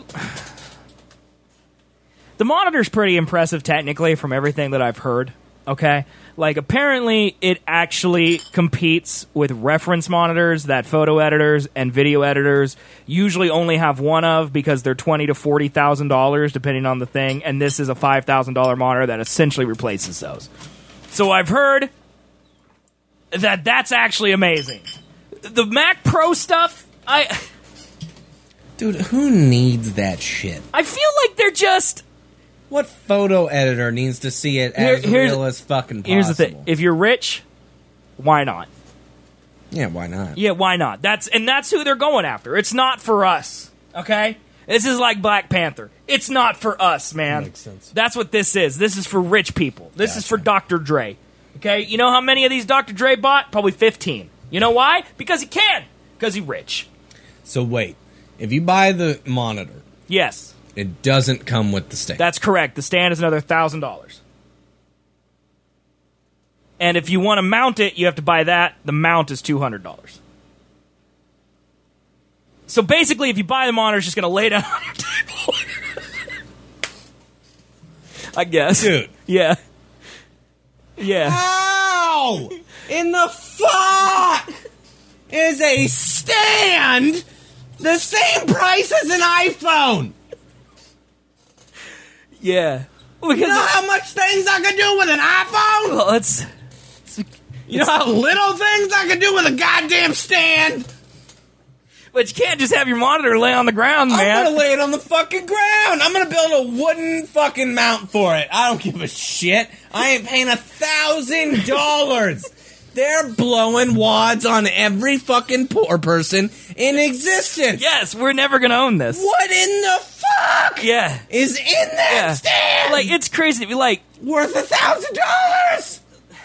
the monitor's pretty impressive technically from everything that I've heard. Okay? Like, apparently it actually competes with reference monitors that photo editors and video editors usually only have one of because they're twenty to forty thousand dollars depending on the thing, and this is a five thousand dollar monitor that essentially replaces those. So I've heard that that's actually amazing. The Mac Pro stuff, I Dude, who needs that shit? I feel they're just... What photo editor needs to see it as Here- here's- real as fucking possible? Here's the thing. If you're rich, why not? Yeah, why not? Yeah, why not? That's and that's who they're going after. It's not for us, okay? This is like Black Panther. It's not for us, man. Makes sense. That's what this is. This is for rich people. This is Gotcha. for Doctor Dre. Okay? You know how many of these Doctor Dre bought? Probably fifteen. You know why? Because he can. Because he's rich. So wait, if you buy the monitor, Yes, it doesn't come with the stand. that's correct. The stand is another one thousand dollars. And if you want to mount it, you have to buy that. The mount is two hundred dollars. So basically, if you buy the monitor, it's just going to lay down on your table. I guess. Dude. Yeah. Yeah. How in the fuck is a stand the same price as an iPhone? Yeah. Because You know how much things I can do with an iPhone? well, it's, You know how little things I can do with a goddamn stand? but you can't just have your monitor lay on the ground, I'm man. gonna lay it on the fucking ground. I'm gonna build a wooden fucking mount for it. I don't give a shit. I ain't paying a thousand dollars. They're blowing wads on every fucking poor person in existence. Yes, we're never going to own this. What in the fuck Yeah. is in that Yeah. stand? Like, it's crazy. Like, worth a thousand dollars.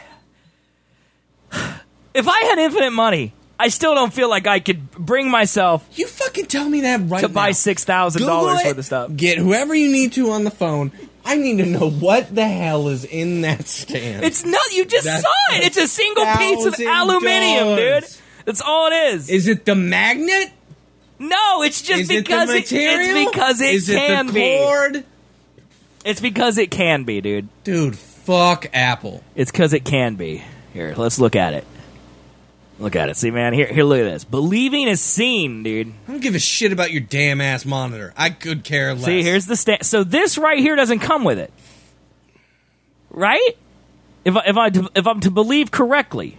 if I had infinite money, I still don't feel like I could bring myself You fucking tell me that right to now. buy six thousand dollars Google it, worth of stuff. Get whoever you need to on the phone. I need to know what the hell is in that stand. It's not. You just That's saw it. It's a single piece of thousand aluminium, dude. dollars. That's all it is. Is it the magnet? No, it's just Is it the because it, material? it's because it is can it the be. cord? It's because it can be, dude. Dude, fuck Apple. It's because it can be. Here, let's look at it. Look at it. See, man. Here, here. Look at this. Believing is seen, dude. I don't give a shit about your damn ass monitor. I could care less. See, here's the stand. So this right here doesn't come with it, right? If I, if I if I'm to believe correctly,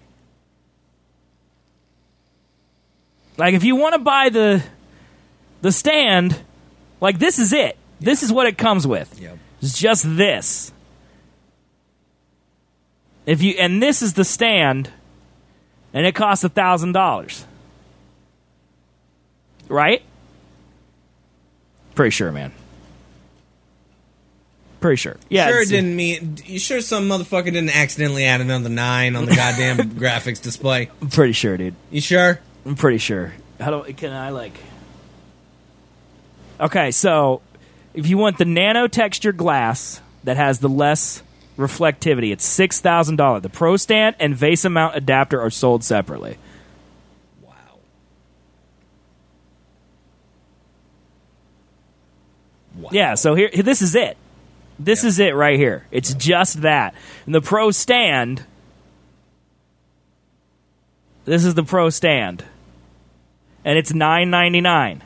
like if you want to buy the the stand, like this is it. This is what it comes with. Yep. It's just this. If you and this is the stand, and it costs a thousand dollars, right? Pretty sure, man. Pretty sure. Yeah. Sure, it it's- didn't mean. You sure some motherfucker didn't accidentally add another nine on the goddamn graphics display? I'm pretty sure, dude. You sure? I'm pretty sure. How do can I like? Okay, so if you want the nano texture glass that has the less reflectivity, it's six thousand dollars. The Pro Stand and VESA mount adapter are sold separately. Wow. Wow. Yeah, so here, this is it. This Yeah. is it right here. It's just that. And the Pro Stand. This is the Pro Stand, and it's nine ninety-nine.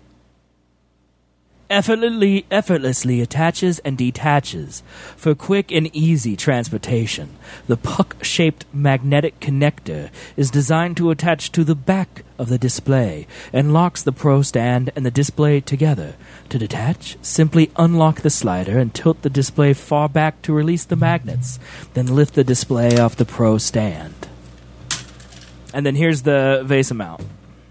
Effortlessly, effortlessly attaches and detaches for quick and easy transportation. The puck-shaped magnetic connector is designed to attach to the back of the display and locks the Pro Stand and the display together. To detach, simply unlock the slider and tilt the display far back to release the magnets. Then lift the display off the Pro Stand. And then here's the VESA mount.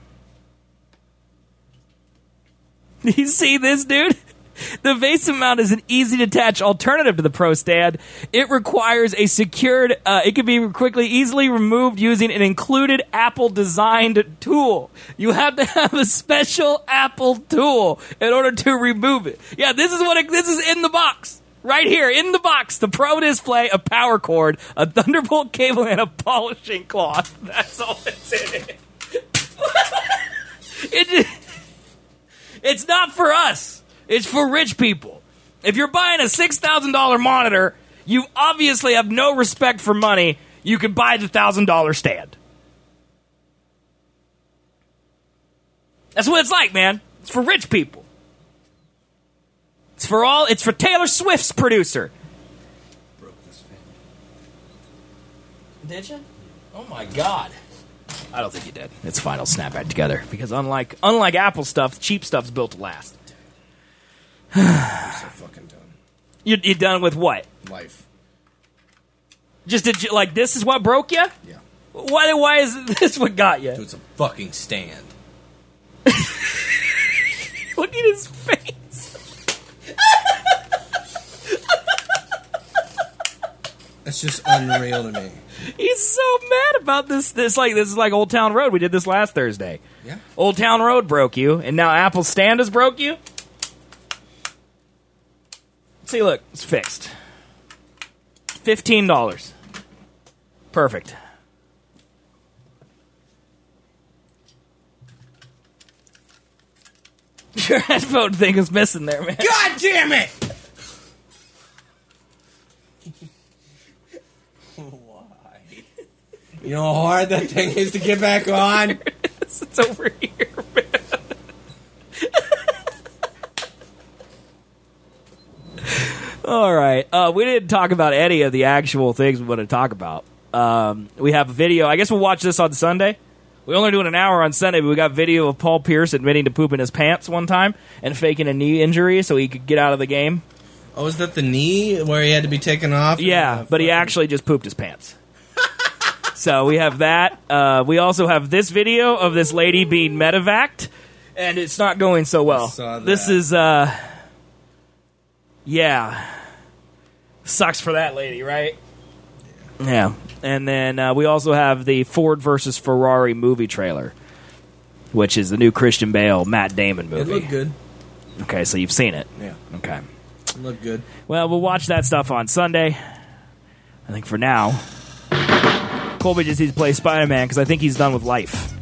You see this, dude? The VESA mount is an easy-to-attach alternative to the Pro Stand. It requires a secured... Uh, it can be quickly, easily removed using an included Apple-designed tool. You have to have a special Apple tool in order to remove it. Yeah, this is what it, this is in the box. Right here, in the box. The Pro Display, a power cord, a Thunderbolt cable, and a polishing cloth. That's all that's in it. it It's not for us. It's for rich people. If you're buying a six thousand dollars monitor, you obviously have no respect for money. You can buy the one thousand dollars stand. That's what it's like, man. It's for rich people. It's for all. It's for Taylor Swift's producer. Broke this fan. Did you? Oh my god. I don't think you did. It's fine. I'll snap back together because unlike unlike Apple stuff, cheap stuff's built to last. I'm so fucking done. You you done with what? Life. Just did you, like this is what broke you? Yeah. Why why is this what got you? Dude, it's a fucking stand. Look at his face. It's just unreal to me. He's so mad about this. This like this is like Old Town Road. We did this last Thursday. Yeah. Old Town Road broke you, and now Apple Stand has broke you. See, look, it's fixed. Fifteen dollars. Perfect. Your headphone thing is missing there, man. God damn it! Why? You know how hard that thing is to get back on? It's over here, man. All right. Uh, we didn't talk about any of the actual things we want to talk about. Um, we have a video. I guess we'll watch this on Sunday. We only doing an hour on Sunday, but we got video of Paul Pierce admitting to pooping his pants one time and faking a knee injury so he could get out of the game. Oh, is that the knee where he had to be taken off? Yeah, uh, but he fucking- actually just pooped his pants. So we have that. Uh, we also have this video of this lady being medevaced, and it's not going so well. I saw that. This is, uh, yeah, sucks for that lady, right? Yeah. yeah. And then uh, we also have the Ford versus Ferrari movie trailer, which is the new Christian Bale, Matt Damon movie. It looked good. Okay, so you've seen it. Yeah. Okay. It looked good. Well, we'll watch that stuff on Sunday. I think for now, Colby just needs to play Spider-Man because I think he's done with life.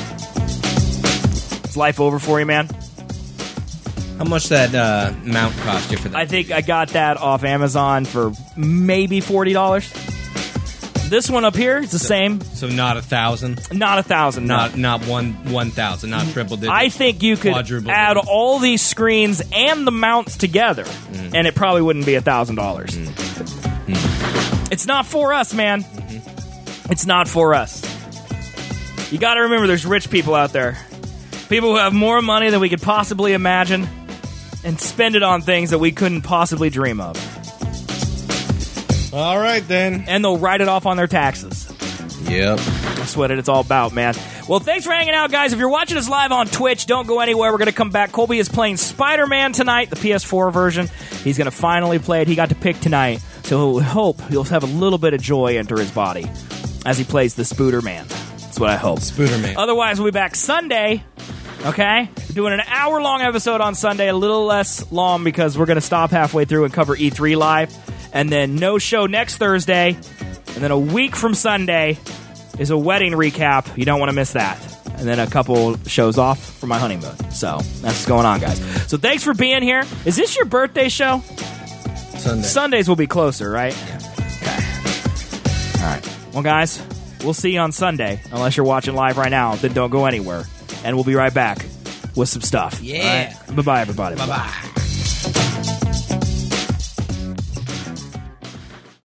Is life over for you, man? How much that uh, mount cost you for that? I think I got that off Amazon for maybe forty dollars. This one up here is the same. So not a thousand? Not a thousand. Not no. not one one thousand, not triple digits. I think you could Quadruple add digits. all these screens and the mounts together, Mm. and it probably wouldn't be a thousand dollars. It's not for us, man. Mm-hmm. It's not for us. You got to remember, there's rich people out there, people who have more money than we could possibly imagine, and spend it on things that we couldn't possibly dream of. All right, then. And they'll write it off on their taxes. Yep. That's what it's all about, man. Well, thanks for hanging out, guys. If you're watching us live on Twitch, don't go anywhere. We're going to come back. Colby is playing Spider-Man tonight, the P S four version. He's going to finally play it. He got to pick tonight, so we hope he'll have a little bit of joy enter his body as he plays the Spooderman. That's what I hope. Spooderman. Otherwise, we'll be back Sunday, okay? We're doing an hour-long episode on Sunday, a little less long because we're going to stop halfway through and cover E three live. And then no show next Thursday. And then a week from Sunday is a wedding recap. You don't want to miss that. And then a couple shows off for my honeymoon. So that's what's going on, guys. So thanks for being here. Is this your birthday show? Sunday. Sundays will be closer, right? Yeah. Okay. All right. Well, guys, we'll see you on Sunday. Unless you're watching live right now, then don't go anywhere. And we'll be right back with some stuff. Yeah. All right? Bye-bye, everybody. Bye-bye.